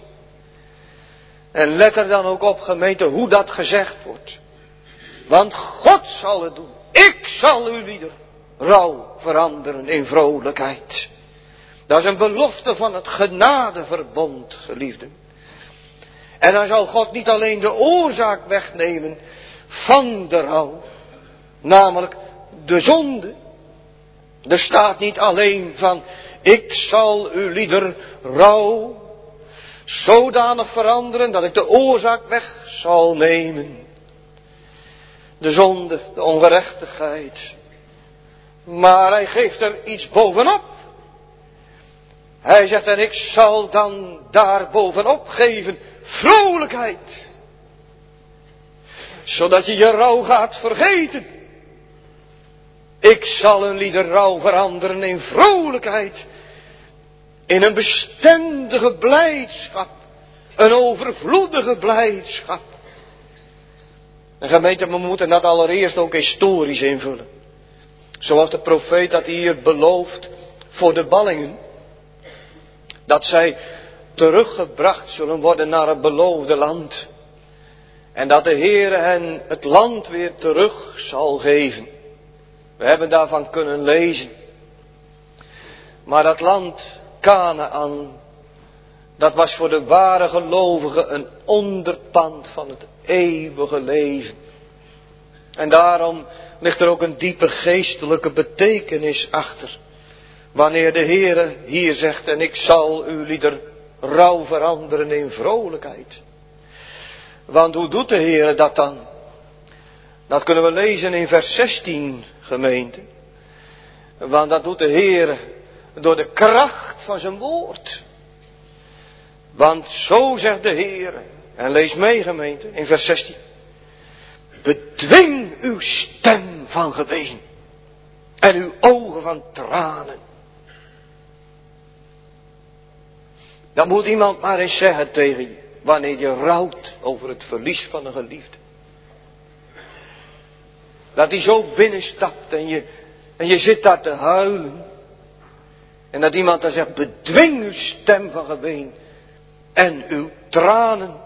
A: En let er dan ook op, gemeente, hoe dat gezegd wordt. Want God zal het doen. Ik zal jullie de rouw veranderen in vrolijkheid. Dat is een belofte van het genadeverbond, geliefden. En dan zal God niet alleen de oorzaak wegnemen van de rouw. Namelijk de zonde. Er staat niet alleen van, ik zal jullie de rouw zodanig veranderen dat ik de oorzaak weg zal nemen. De zonde, de ongerechtigheid. Maar hij geeft er iets bovenop. Hij zegt, en ik zal dan daar bovenop geven vrolijkheid. Zodat je je rouw gaat vergeten. Ik zal een lieder rouw veranderen in vrolijkheid. In een bestendige blijdschap. Een overvloedige blijdschap. En gemeente, we moeten dat allereerst ook historisch invullen. Zoals de profeet dat hier belooft voor de ballingen. Dat zij teruggebracht zullen worden naar het beloofde land. En dat de Heere hen het land weer terug zal geven. We hebben daarvan kunnen lezen. Maar dat land Kanaän, dat was voor de ware gelovigen een onderpand van het eeuwige leven. En daarom ligt er ook een diepe geestelijke betekenis achter. Wanneer de Heere hier zegt, en ik zal uw lieder rouw veranderen in vrolijkheid. Want hoe doet de Heere dat dan? Dat kunnen we lezen in vers 16, gemeente. Want dat doet de Heere door de kracht van zijn woord. Want zo zegt de Heere, en lees mee, gemeente, in vers 16. Bedwing uw stem van geween en uw ogen van tranen. Dat moet iemand maar eens zeggen tegen je, wanneer je rouwt over het verlies van een geliefde. Dat hij zo binnenstapt en je zit daar te huilen. En dat iemand dan zegt, bedwing uw stem van geween en uw tranen.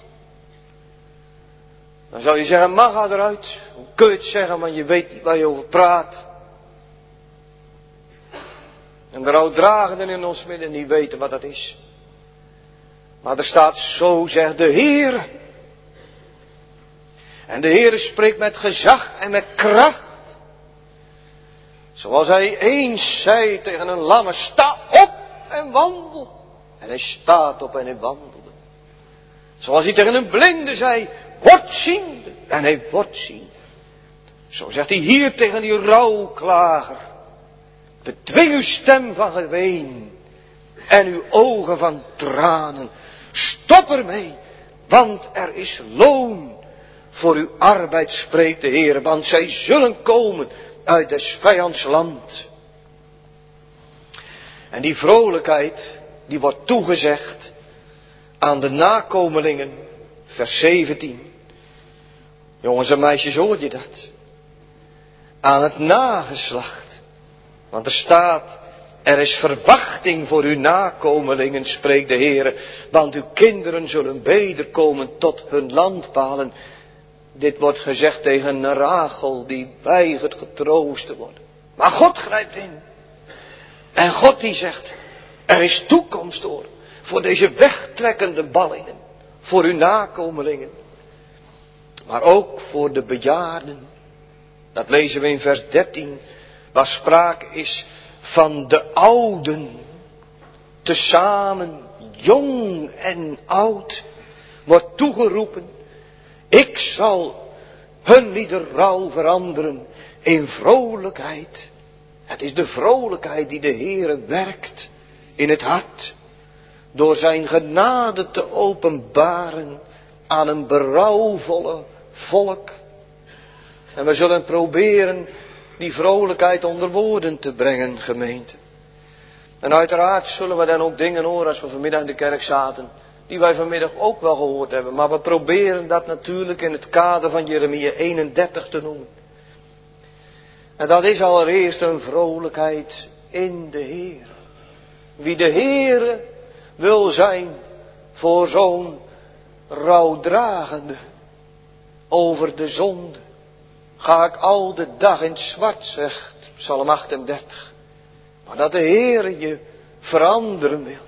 A: Dan zou je zeggen, mag ga eruit. Hoe kun je het zeggen, want je weet niet waar je over praat. En de rouwdragenden in ons midden niet weten wat dat is. Maar er staat, zo zegt de Heere. En de Heere spreekt met gezag en met kracht. Zoals hij eens zei tegen een lamme, sta op en wandel. En hij staat op en hij wandelde. Zoals hij tegen een blinde zei, word ziende. En hij wordt ziende. Zo zegt hij hier tegen die rouwklager. Bedwing uw stem van geween. En uw ogen van tranen. Stop ermee. Want er is loon voor uw arbeid, spreekt de Heer. Want zij zullen komen uit des vijands land. En die vrolijkheid, die wordt toegezegd aan de nakomelingen, vers 17. Jongens en meisjes, hoor je dat? Aan het nageslacht. Want er staat, er is verwachting voor uw nakomelingen, spreekt de Heere. Want uw kinderen zullen wederkomen tot hun landpalen. Dit wordt gezegd tegen een Rachel die weigert getroost te worden. Maar God grijpt in. En God die zegt, er is toekomst hoor. Voor deze wegtrekkende ballingen. Voor uw nakomelingen. Maar ook voor de bejaarden. Dat lezen we in vers 13. Waar sprake is van de ouden. Tezamen, jong en oud. Wordt toegeroepen. Ik zal hun liederrouw veranderen in vrolijkheid. Het is de vrolijkheid die de Heere werkt in het hart. Door zijn genade te openbaren aan een berouwvolle volk. En we zullen proberen die vrolijkheid onder woorden te brengen, gemeente. En uiteraard zullen we dan ook dingen horen als we vanmiddag in de kerk zaten, die wij vanmiddag ook wel gehoord hebben. Maar we proberen dat natuurlijk in het kader van Jeremia 31 te noemen. En dat is allereerst een vrolijkheid in de Heer. Wie de Heere wil zijn voor zo'n rouwdragende over de zonde, ga ik al de dag in het zwart, zegt Psalm 38. Maar dat de Heere je veranderen wil.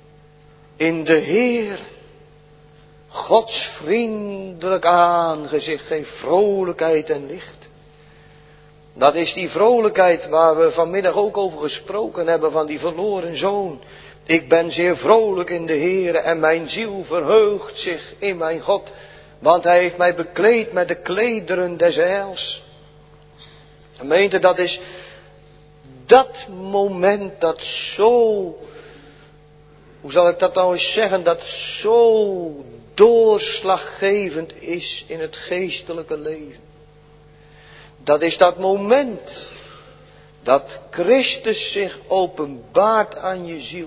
A: In de Heer. Gods vriendelijk aangezicht geeft vrolijkheid en licht. Dat is die vrolijkheid waar we vanmiddag ook over gesproken hebben van die verloren zoon. Ik ben zeer vrolijk in de Heere en mijn ziel verheugt zich in mijn God. Want hij heeft mij bekleed met de klederen des heils. Gemeente, dat is dat moment dat zo, hoe zal ik dat nou eens zeggen, dat zo doorslaggevend is in het geestelijke leven. Dat is dat moment dat Christus zich openbaart aan je ziel.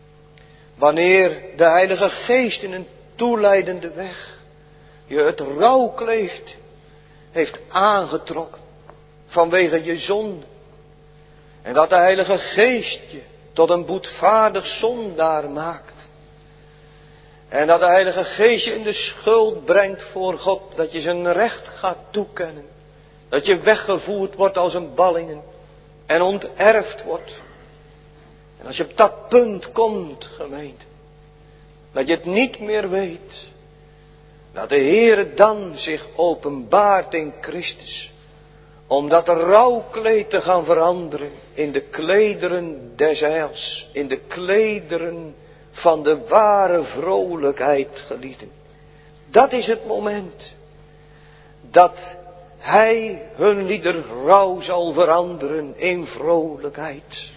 A: Wanneer de Heilige Geest in een toeleidende weg je het rouwkleed heeft aangetrokken vanwege je zonde. En dat de Heilige Geest je tot een boetvaardig zondaar maakt. En dat de Heilige Geest je in de schuld brengt voor God. Dat je zijn recht gaat toekennen. Dat je weggevoerd wordt als een ballingen. En onterfd wordt. En als je op dat punt komt, gemeente. Dat je het niet meer weet. Dat de Heere dan zich openbaart in Christus. Om dat rouwkleed te gaan veranderen in de klederen des heils. In de klederen van de ware vrolijkheid, geliefden. Dat is het moment dat hij hun lieder rouw zal veranderen in vrolijkheid.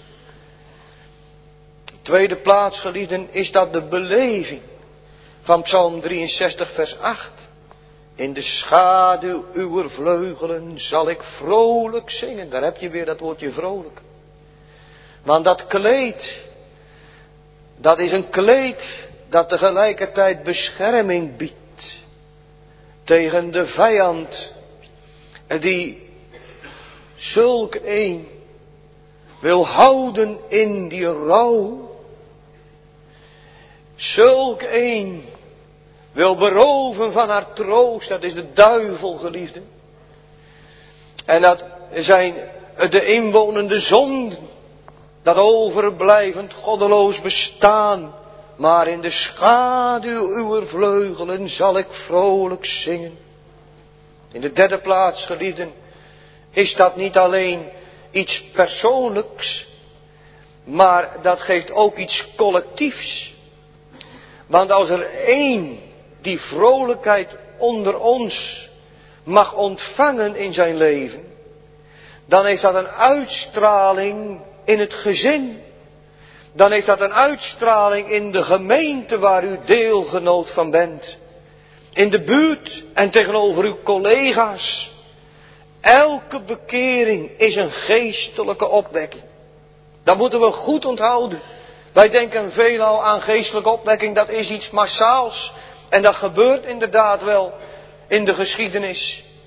A: Tweede plaats, geliefden, is dat de beleving van Psalm 63 vers 8. In de schaduw uwer vleugelen zal ik vrolijk zingen. Daar heb je weer dat woordje vrolijk. Want dat kleed, dat is een kleed dat tegelijkertijd bescherming biedt tegen de vijand die zulk een wil houden in die rouw. Zulk een wil beroven van haar troost. Dat is de duivel, geliefden. En dat zijn de inwonende zonden. Dat overblijvend goddeloos bestaan. Maar in de schaduw uwer vleugelen zal ik vrolijk zingen. In de derde plaats, geliefden, is dat niet alleen iets persoonlijks. Maar dat geeft ook iets collectiefs. Want als er één die vrolijkheid onder ons mag ontvangen in zijn leven, dan heeft dat een uitstraling in het gezin. Dan heeft dat een uitstraling in de gemeente waar u deelgenoot van bent. In de buurt en tegenover uw collega's. Elke bekering is een geestelijke opwekking. Dat moeten we goed onthouden. Wij denken veelal aan geestelijke opwekking, dat is iets massaals. En dat gebeurt inderdaad wel in de geschiedenis.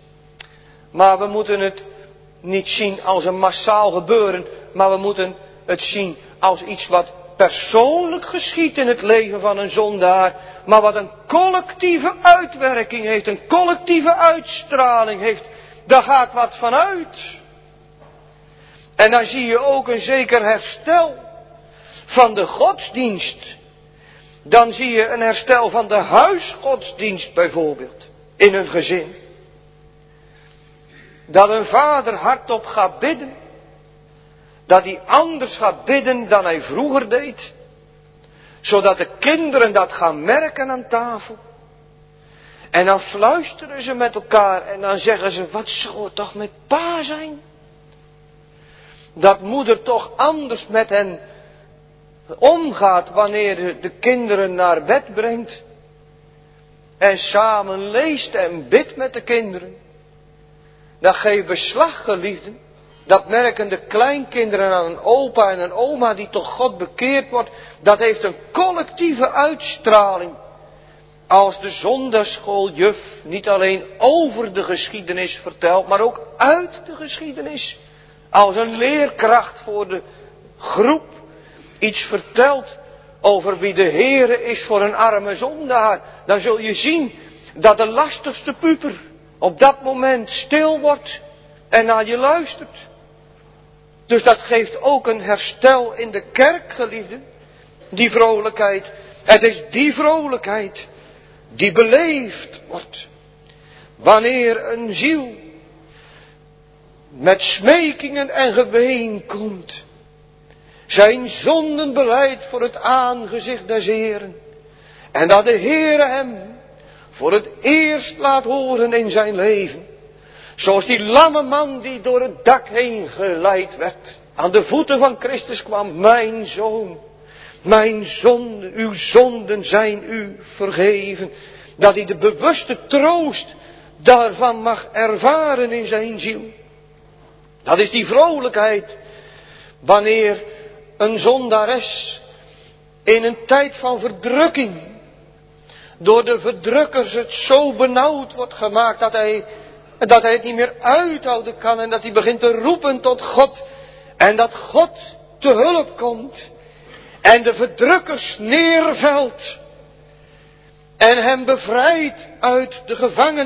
A: Maar we moeten het niet zien als een massaal gebeuren, maar we moeten het zien als iets wat persoonlijk geschiedt in het leven van een zondaar, maar wat een collectieve uitwerking heeft, een collectieve uitstraling heeft. Daar gaat wat van uit. En dan zie je ook een zeker herstel van de godsdienst. Dan zie je een herstel van de huisgodsdienst bijvoorbeeld, in een gezin. Dat een vader hardop gaat bidden. Dat hij anders gaat bidden dan hij vroeger deed. Zodat de kinderen dat gaan merken aan tafel. En dan fluisteren ze met elkaar en dan zeggen ze, wat zou het toch met pa zijn? Dat moeder toch anders met hen omgaat wanneer de kinderen naar bed brengt. En samen leest en bidt met de kinderen. Dat geeft beslag, geliefden. Dat merken de kleinkinderen aan een opa en een oma die tot God bekeerd wordt. Dat heeft een collectieve uitstraling. Als de zondagsschooljuf niet alleen over de geschiedenis vertelt, maar ook uit de geschiedenis. Als een leerkracht voor de groep iets vertelt over wie de Heere is voor een arme zondaar. Dan zul je zien dat de lastigste puber op dat moment stil wordt en naar je luistert. Dus dat geeft ook een herstel in de kerk, geliefden. Die vrolijkheid. Het is die vrolijkheid die beleefd wordt. Wanneer een ziel met smekingen en geween komt. Zijn zonden belijdt voor het aangezicht des Heeren. En dat de Heere hem voor het eerst laat horen in zijn leven. Zoals die lamme man die door het dak heen geleid werd. Aan de voeten van Christus kwam. Mijn zoon, mijn zonden, uw zonden zijn u vergeven. Dat hij de bewuste troost daarvan mag ervaren in zijn ziel. Dat is die vrolijkheid. Wanneer een zondares in een tijd van verdrukking door de verdrukkers het zo benauwd wordt gemaakt dat hij het niet meer uithouden kan en dat hij begint te roepen tot God en dat God te hulp komt en de verdrukkers neervelt en hem bevrijdt uit de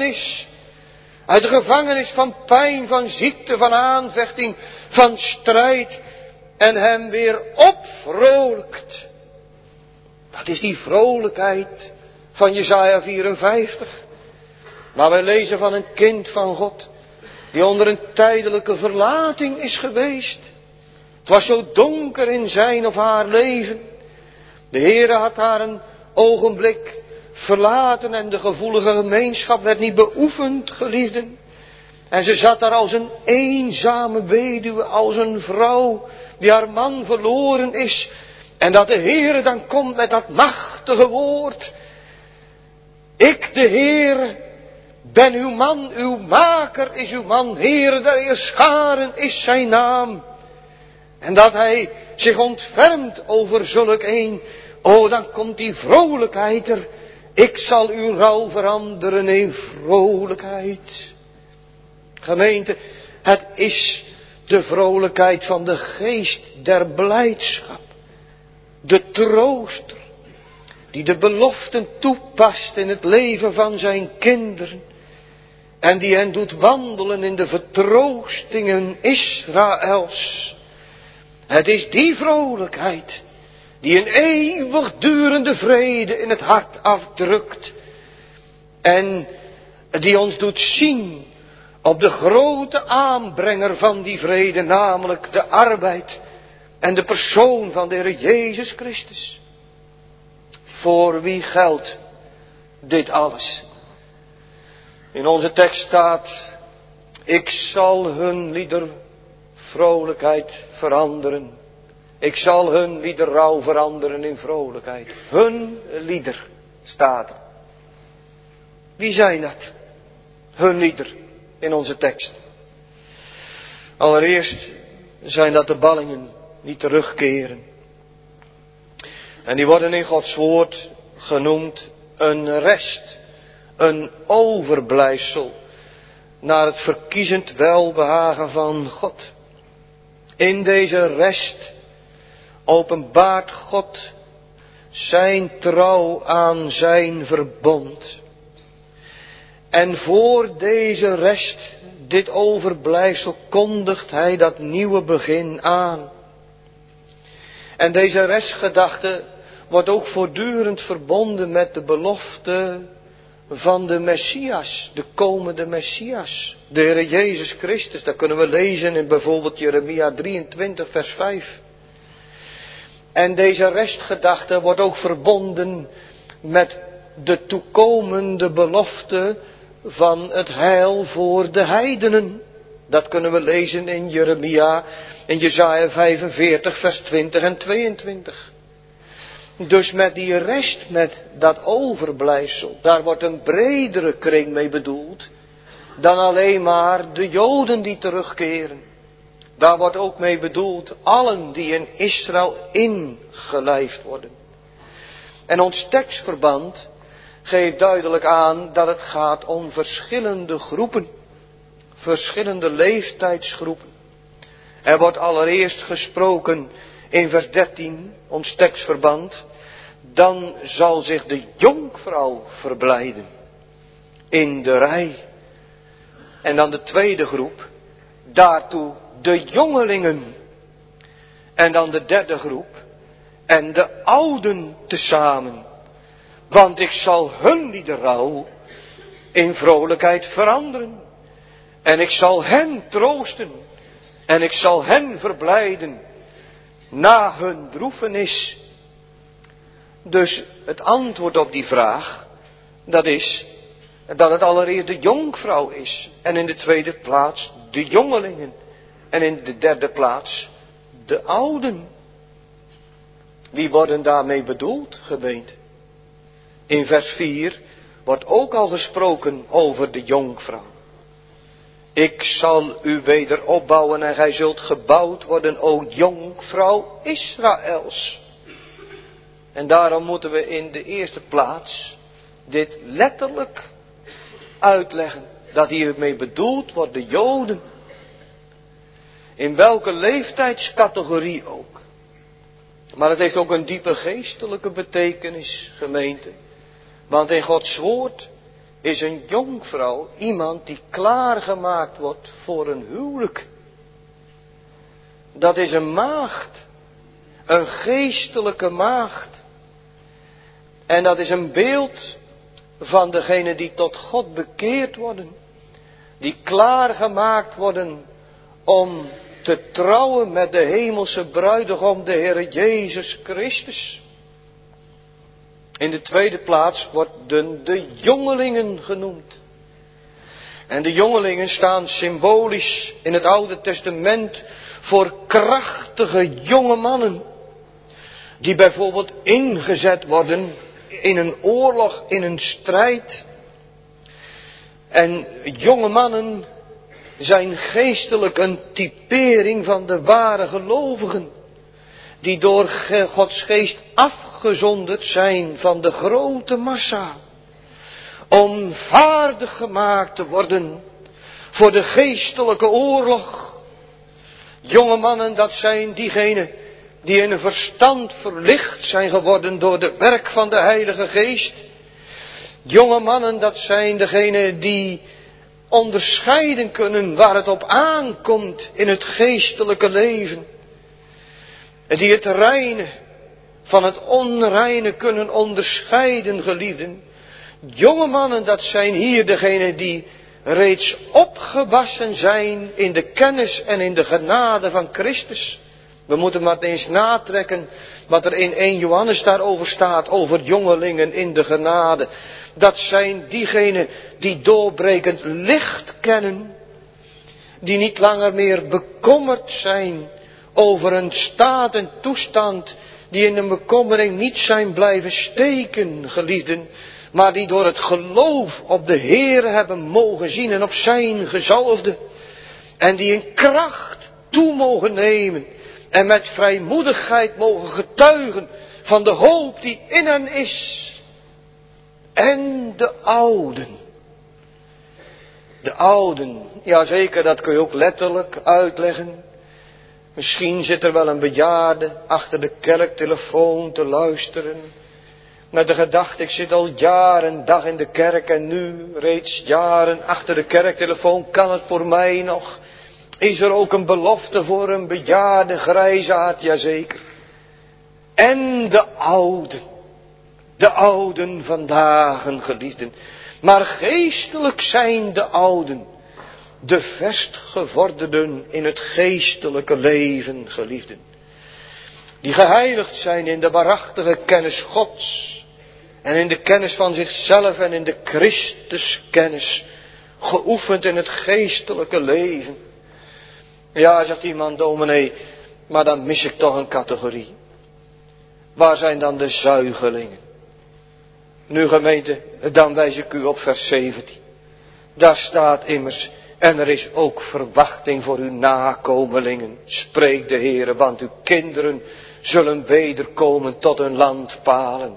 A: gevangenis van pijn, van ziekte, van aanvechting, van strijd en hem weer opvrolijkt. Dat is die vrolijkheid van Jesaja 54. Maar wij lezen van een kind van God die onder een tijdelijke verlating is geweest. Het was zo donker in zijn of haar leven. De Heere had haar een ogenblik verlaten en de gevoelige gemeenschap werd niet beoefend, geliefden. En ze zat daar als een eenzame weduwe, als een vrouw die haar man verloren is. En dat de Heere dan komt met dat machtige woord. Ik, de Heere, ben uw man, uw maker is uw man, Heere der Heerscharen is zijn naam. En dat hij zich ontfermt over zulk een. Oh, dan komt die vrolijkheid er. Ik zal uw rouw veranderen in vrolijkheid. Gemeente, het is de vrolijkheid van de geest der blijdschap. De trooster, die de beloften toepast in het leven van zijn kinderen. En die hen doet wandelen in de vertroostingen Israëls. Het is die vrolijkheid die een eeuwigdurende vrede in het hart afdrukt. En die ons doet zien op de grote aanbrenger van die vrede, namelijk de arbeid en de persoon van de Heer Jezus Christus. Voor wie geldt dit alles? In onze tekst staat, ik zal hun lieder vrolijkheid veranderen. Ik zal hun lieder rouw veranderen in vrolijkheid. Hun lieder staat er. Wie zijn dat? Hun lieder in onze tekst. Allereerst zijn dat de ballingen die terugkeren. En die worden in Gods woord genoemd een rest, een overblijfsel naar het verkiezend welbehagen van God. In deze rest openbaart God zijn trouw aan zijn verbond. En voor deze rest, dit overblijfsel, kondigt hij dat nieuwe begin aan. En deze restgedachte wordt ook voortdurend verbonden met de belofte van de Messias, de komende Messias, de Heer Jezus Christus. Dat kunnen we lezen in bijvoorbeeld Jeremia 23 vers 5. En deze restgedachte wordt ook verbonden met de toekomende belofte van het heil voor de heidenen. Dat kunnen we lezen in Jesaja 45 vers 20 en 22. Dus met die rest, met dat overblijfsel, daar wordt een bredere kring mee bedoeld dan alleen maar de Joden die terugkeren. Daar wordt ook mee bedoeld allen die in Israël ingelijfd worden. En ons tekstverband geeft duidelijk aan dat het gaat om verschillende groepen, verschillende leeftijdsgroepen. Er wordt allereerst gesproken in vers 13, ons tekstverband, dan zal zich de jonkvrouw verblijden in de rij. En dan de tweede groep, daartoe de jongelingen. En dan de derde groep, en de ouden tezamen. Want ik zal hun die de rouw in vrolijkheid veranderen. En ik zal hen troosten. En ik zal hen verblijden na hun droefenis. Dus het antwoord op die vraag, dat is dat het allereerst de jonkvrouw is. En in de tweede plaats de jongelingen. En in de derde plaats de ouden. Wie worden daarmee bedoeld, gemeente? In vers 4 wordt ook al gesproken over de jonkvrouw. Ik zal u weder opbouwen en gij zult gebouwd worden, o jonkvrouw Israëls. En daarom moeten we in de eerste plaats dit letterlijk uitleggen. Dat hiermee bedoeld wordt de Joden. In welke leeftijdscategorie ook. Maar het heeft ook een diepe geestelijke betekenis, gemeente. Want in Gods woord is een jonkvrouw iemand die klaargemaakt wordt voor een huwelijk. Dat is een maagd. Een geestelijke maagd. En dat is een beeld van degenen die tot God bekeerd worden. Die klaargemaakt worden om te trouwen met de hemelse bruidegom, de Heer Jezus Christus. In de tweede plaats worden de jongelingen genoemd. En de jongelingen staan symbolisch in het Oude Testament voor krachtige jonge mannen. Die bijvoorbeeld ingezet worden in een oorlog, in een strijd. En jonge mannen zijn geestelijk een typering van de ware gelovigen. Die door Gods geest afgezonderd zijn van de grote massa. Om vaardig gemaakt te worden voor de geestelijke oorlog. Jonge mannen, dat zijn diegenen die in hun verstand verlicht zijn geworden door het werk van de Heilige Geest. Jonge mannen, dat zijn degenen die onderscheiden kunnen waar het op aankomt in het geestelijke leven. Die het reine van het onreine kunnen onderscheiden, geliefden. Jonge mannen, dat zijn hier degenen die reeds opgewassen zijn in de kennis en in de genade van Christus. We moeten maar eens natrekken wat er in 1 Johannes daarover staat, over jongelingen in de genade. Dat zijn diegenen die doorbrekend licht kennen, die niet langer meer bekommerd zijn over een staat en toestand, die in een bekommering niet zijn blijven steken, geliefden, maar die door het geloof op de Heer hebben mogen zien en op zijn gezalfde, en die in kracht toe mogen nemen en met vrijmoedigheid mogen getuigen van de hoop die in hen is. En de ouden. De ouden, ja zeker, dat kun je ook letterlijk uitleggen. Misschien zit er wel een bejaarde achter de kerktelefoon te luisteren. Met de gedachte, ik zit al jaren dag in de kerk en nu reeds jaren achter de kerktelefoon. Kan het voor mij nog? Is er ook een belofte voor een bejaarde grijsaard? Jazeker. En de ouden vandaag, geliefden. Maar geestelijk zijn de ouden, de vastgevorderden in het geestelijke leven, geliefden. Die geheiligd zijn in de waarachtige kennis Gods. En in de kennis van zichzelf en in de Christuskennis. Geoefend in het geestelijke leven. Ja, zegt iemand, dominee, maar dan mis ik toch een categorie. Waar zijn dan de zuigelingen? Nu gemeente, dan wijs ik u op vers 17. Daar staat immers, en er is ook verwachting voor uw nakomelingen, spreekt de Heere, want uw kinderen zullen wederkomen tot hun landpalen.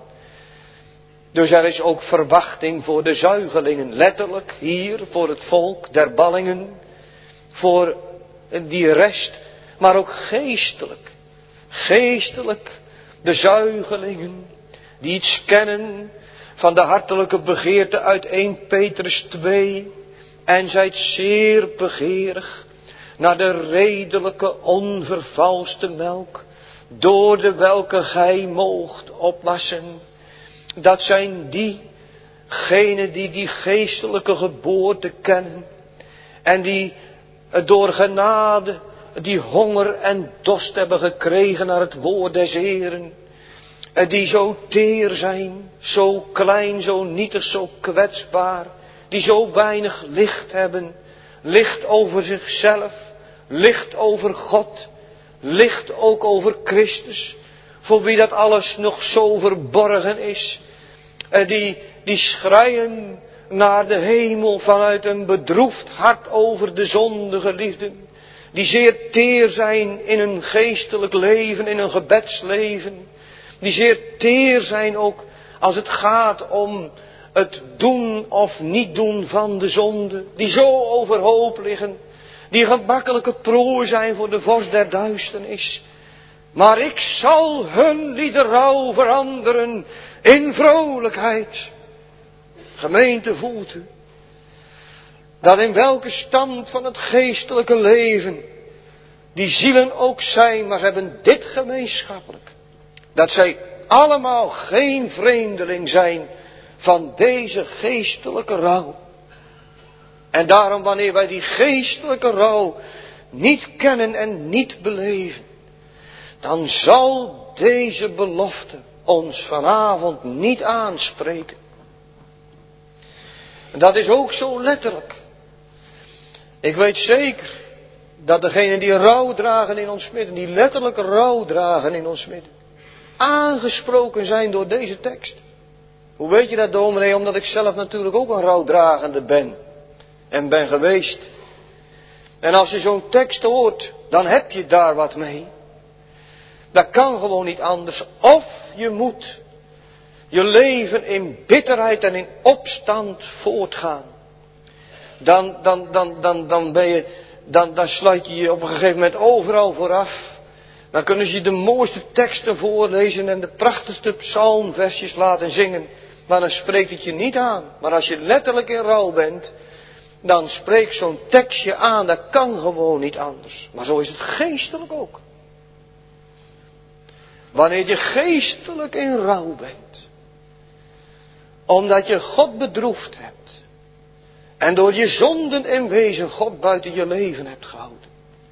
A: Dus er is ook verwachting voor de zuigelingen, letterlijk hier, voor het volk der ballingen, voor die rest, maar ook geestelijk. Geestelijk, de zuigelingen, die iets kennen van de hartelijke begeerte uit 1 Petrus 2. En zijt zeer begeerig naar de redelijke onvervalste melk, door de welke gij moogt opwassen. Dat zijn diegenen die die geestelijke geboorte kennen. En die door genade die honger en dorst hebben gekregen naar het woord des Heeren. Die zo teer zijn, zo klein, zo nietig, zo kwetsbaar. Die zo weinig licht hebben. Licht over zichzelf. Licht over God. Licht ook over Christus. Voor wie dat alles nog zo verborgen is. Die schreien naar de hemel vanuit een bedroefd hart over de zonde, geliefden. Die zeer teer zijn in hun geestelijk leven, in hun gebedsleven. Die zeer teer zijn ook als het gaat om het doen of niet doen van de zonde. Die zo overhoop liggen. Die gemakkelijke prooi zijn voor de vorst der duisternis. Maar ik zal hun liederrouw veranderen in vrolijkheid. Gemeente, voelt u dat in welke stand van het geestelijke leven die zielen ook zijn, maar ze hebben dit gemeenschappelijk. Dat zij allemaal geen vreemdeling zijn van deze geestelijke rouw. En daarom wanneer wij die geestelijke rouw niet kennen en niet beleven, dan zal deze belofte ons vanavond niet aanspreken. En dat is ook zo letterlijk. Ik weet zeker dat degenen die rouw dragen in ons midden, die letterlijk rouw dragen in ons midden, aangesproken zijn door deze tekst. Hoe weet je dat, dominee? Omdat ik zelf natuurlijk ook een rouwdragende ben. En ben geweest. En als je zo'n tekst hoort, dan heb je daar wat mee. Dat kan gewoon niet anders. Of je moet je leven in bitterheid en in opstand voortgaan. Dan sluit je je op een gegeven moment overal vooraf. Dan kunnen ze je de mooiste teksten voorlezen en de prachtigste psalmversjes laten zingen. Maar dan spreekt het je niet aan. Maar als je letterlijk in rouw bent, dan spreekt zo'n tekstje aan. Dat kan gewoon niet anders. Maar zo is het geestelijk ook. Wanneer je geestelijk in rouw bent, omdat je God bedroefd hebt, en door je zonden in wezen God buiten je leven hebt gehouden.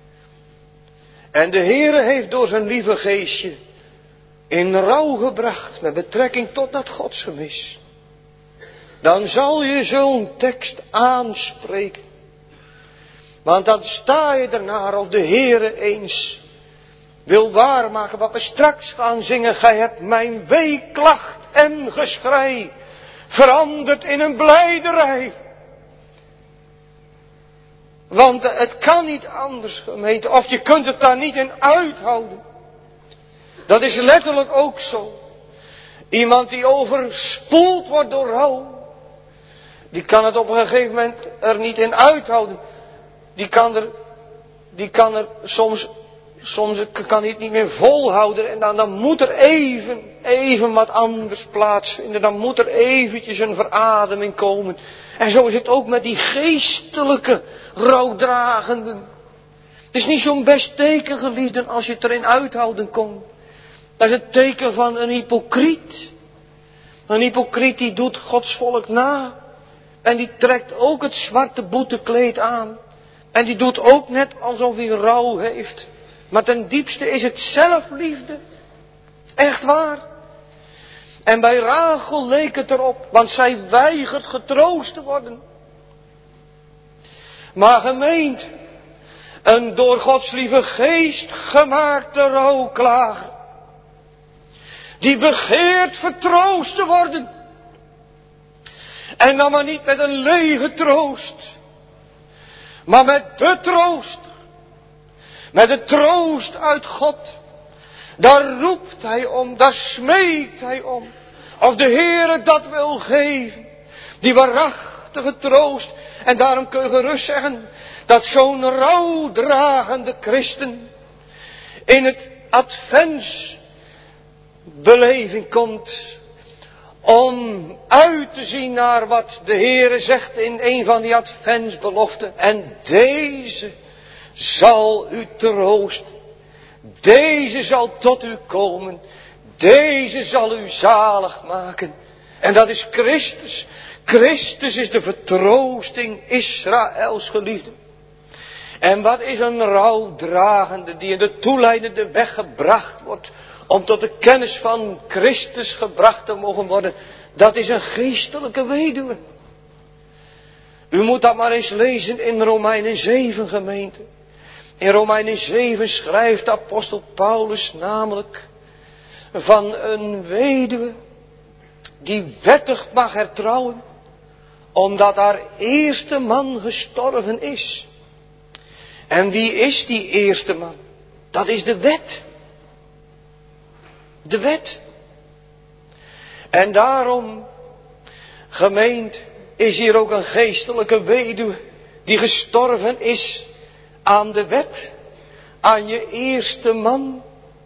A: En de Heere heeft door zijn lieve geestje in rouw gebracht met betrekking tot dat godsgemis. Dan zal je zo'n tekst aanspreken. Want dan sta je ernaar of de Heere eens wil waarmaken wat we straks gaan zingen. Gij hebt mijn weeklacht en geschrei veranderd in een blijderij. Want het kan niet anders, gemeente. Of je kunt het daar niet in uithouden. Dat is letterlijk ook zo. Iemand die overspoeld wordt door rouw. Die kan het op een gegeven moment er niet in uithouden. Die kan er soms kan hij het niet meer volhouden. En dan moet er even wat anders plaatsvinden. Dan moet er eventjes een verademing komen. En zo is het ook met die geestelijke rouwdragenden. Het is niet zo'n best teken, geliefden, als je het erin uithouden kon. Dat is het teken van een hypocriet. Een hypocriet die doet Gods volk na. En die trekt ook het zwarte boetekleed aan. En die doet ook net alsof hij rouw heeft. Maar ten diepste is het zelfliefde. Echt waar. En bij Rachel leek het erop. Want zij weigert getroost te worden. Maar gemeente. Een door Gods lieve geest gemaakte rouwklager. Die begeert vertroost te worden. En dan maar niet met een lege troost. Maar met de troost. Met de troost uit God. Daar roept hij om, daar smeekt hij om. Of de Heere dat wil geven. Die waarachtige troost. En daarom kun je gerust zeggen. Dat zo'n rouwdragende christen. In het adventsbeleving komt. Om uit te zien naar wat de Heere zegt in een van die adventsbeloften. En deze zal u troosten. Deze zal tot u komen. Deze zal u zalig maken. En dat is Christus. Christus is de vertroosting Israëls, geliefden. En wat is een rouwdragende die in de toeleidende weg gebracht wordt. Om tot de kennis van Christus gebracht te mogen worden. Dat is een geestelijke weduwe. U moet dat maar eens lezen in Romeinen 7, gemeente. In Romeinen 7 schrijft de apostel Paulus namelijk van een weduwe die wettig mag hertrouwen, omdat haar eerste man gestorven is. En wie is die eerste man? Dat is de wet. De wet. En daarom, gemeend, is hier ook een geestelijke weduwe die gestorven is aan de wet, aan je eerste man.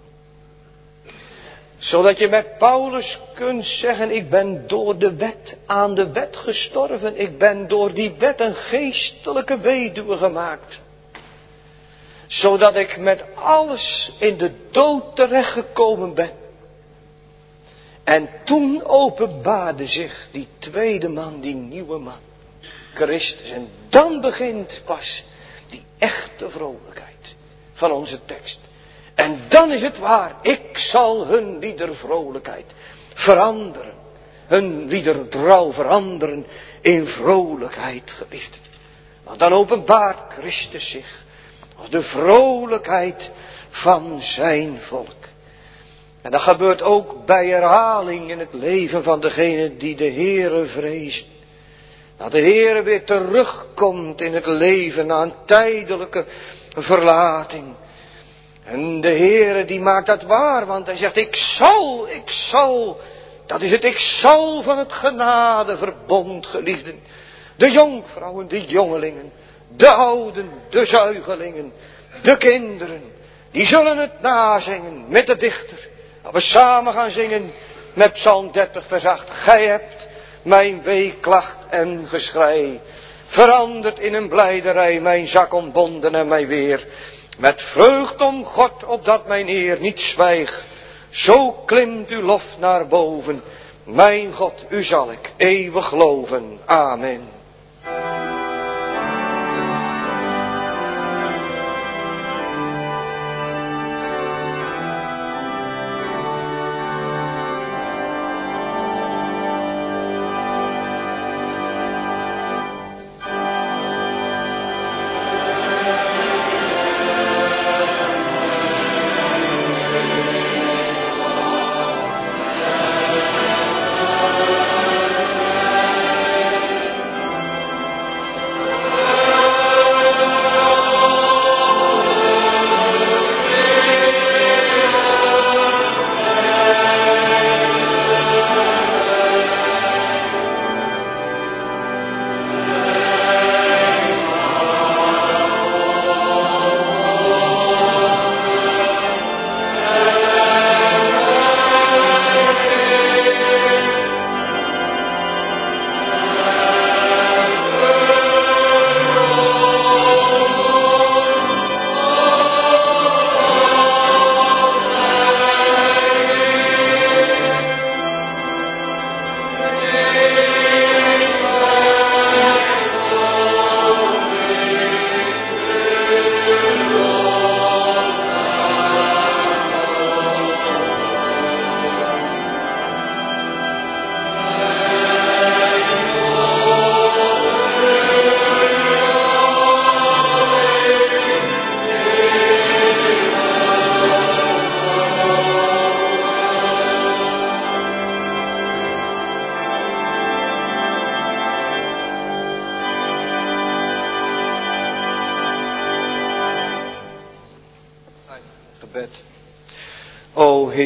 A: Zodat je met Paulus kunt zeggen, ik ben door de wet aan de wet gestorven. Ik ben door die wet een geestelijke weduwe gemaakt. Zodat ik met alles in de dood terechtgekomen ben. En toen openbaarde zich die tweede man, die nieuwe man, Christus. En dan begint pas die echte vrolijkheid van onze tekst. En dan is het waar, ik zal hun liedervrolijkheid veranderen. Hun liederrouw veranderen in vrolijkheid, geliefd. Want dan openbaart Christus zich als de vrolijkheid van zijn volk. En dat gebeurt ook bij herhaling in het leven van degene die de Heere vrezen. Dat de Heere weer terugkomt in het leven na een tijdelijke verlating. En de Heere die maakt dat waar, want hij zegt, ik zal, dat is het ik zal van het genadeverbond, geliefden. De jonkvrouwen, de jongelingen, de ouden, de zuigelingen, de kinderen, die zullen het nazingen met de dichter. Dat we samen gaan zingen met Psalm 30 vers 8. Gij hebt mijn weeklacht en geschrei veranderd in een blijderij, mijn zak ontbonden en mij weer. Met vreugd om God, opdat mijn eer niet zwijgt. Zo klimt uw lof naar boven. Mijn God, u zal ik eeuwig loven. Amen.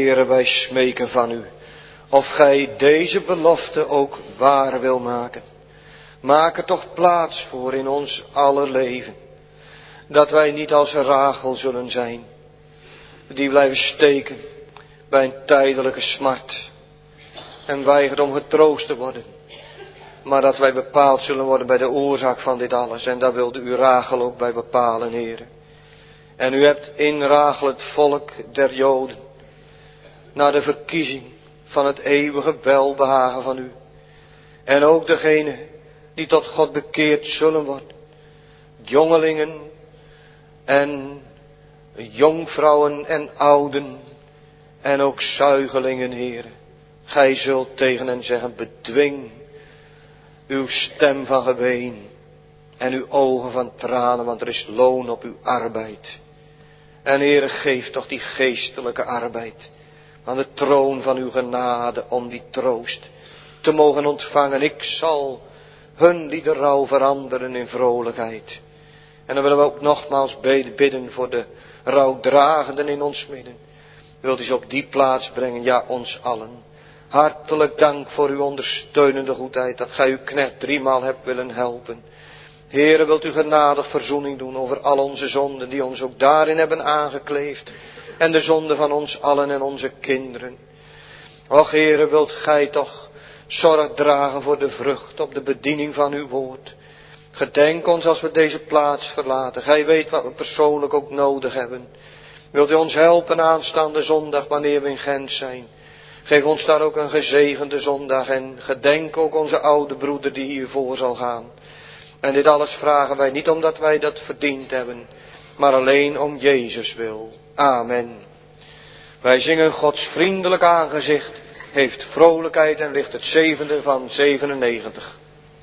A: Heere, wij smeken van u, of gij deze belofte ook waar wil maken. Maak er toch plaats voor in ons aller leven. Dat wij niet als Rachel zullen zijn, die blijven steken bij een tijdelijke smart en weigert om getroost te worden. Maar dat wij bepaald zullen worden bij de oorzaak van dit alles. En daar wilde u Rachel ook bij bepalen, Heere. En u hebt in Rachel het volk der Joden naar de verkiezing van het eeuwige welbehagen van u. En ook degene die tot God bekeerd zullen worden. Jongelingen en jongvrouwen en ouden en ook zuigelingen, Heere. Gij zult tegen hen zeggen, bedwing uw stem van geween en uw ogen van tranen, want er is loon op uw arbeid. En Heere, geef toch die geestelijke arbeid aan de troon van uw genade om die troost te mogen ontvangen. Ik zal hun die de rouw veranderen in vrolijkheid. En dan willen we ook nogmaals bidden voor de rouwdragenden in ons midden. Wilt u ze op die plaats brengen, ja, ons allen. Hartelijk dank voor uw ondersteunende goedheid, dat gij uw knecht 3 maal hebt willen helpen. Heere, wilt u genadig verzoening doen over al onze zonden, die ons ook daarin hebben aangekleefd. En de zonde van ons allen en onze kinderen. Och, Heere, wilt gij toch zorg dragen voor de vrucht op de bediening van uw woord. Gedenk ons als we deze plaats verlaten. Gij weet wat we persoonlijk ook nodig hebben. Wilt u ons helpen aanstaande zondag wanneer we in Gent zijn. Geef ons daar ook een gezegende zondag en gedenk ook onze oude broeder die hiervoor zal gaan. En dit alles vragen wij niet omdat wij dat verdiend hebben, maar alleen om Jezus wil. Amen. Wij zingen Gods vriendelijk aangezicht, heeft vrolijkheid en ligt het 7e van 97.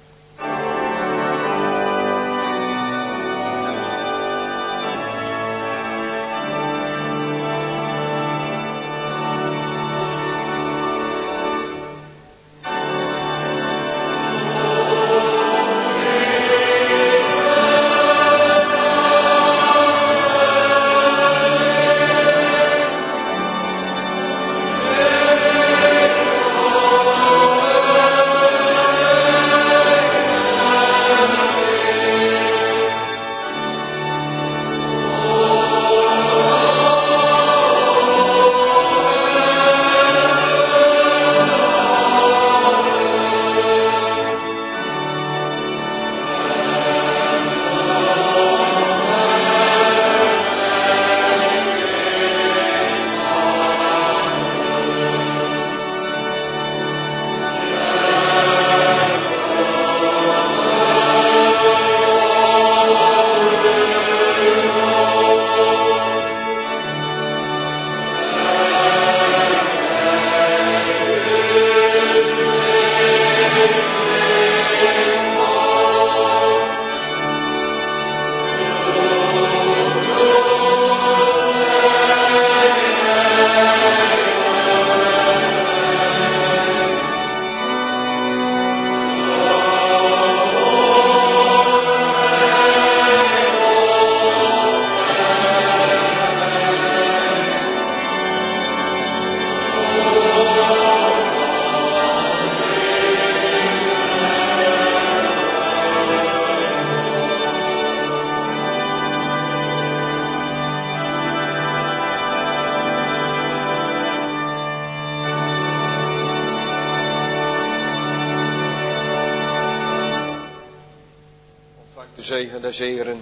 A: Zegen des Heeren.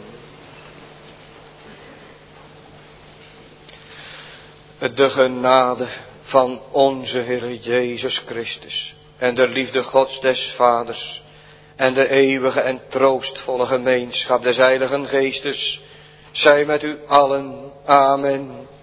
A: De genade van onze Heer Jezus Christus en de liefde Gods des Vaders en de eeuwige en troostvolle gemeenschap des Heiligen Geestes zij met u allen. Amen.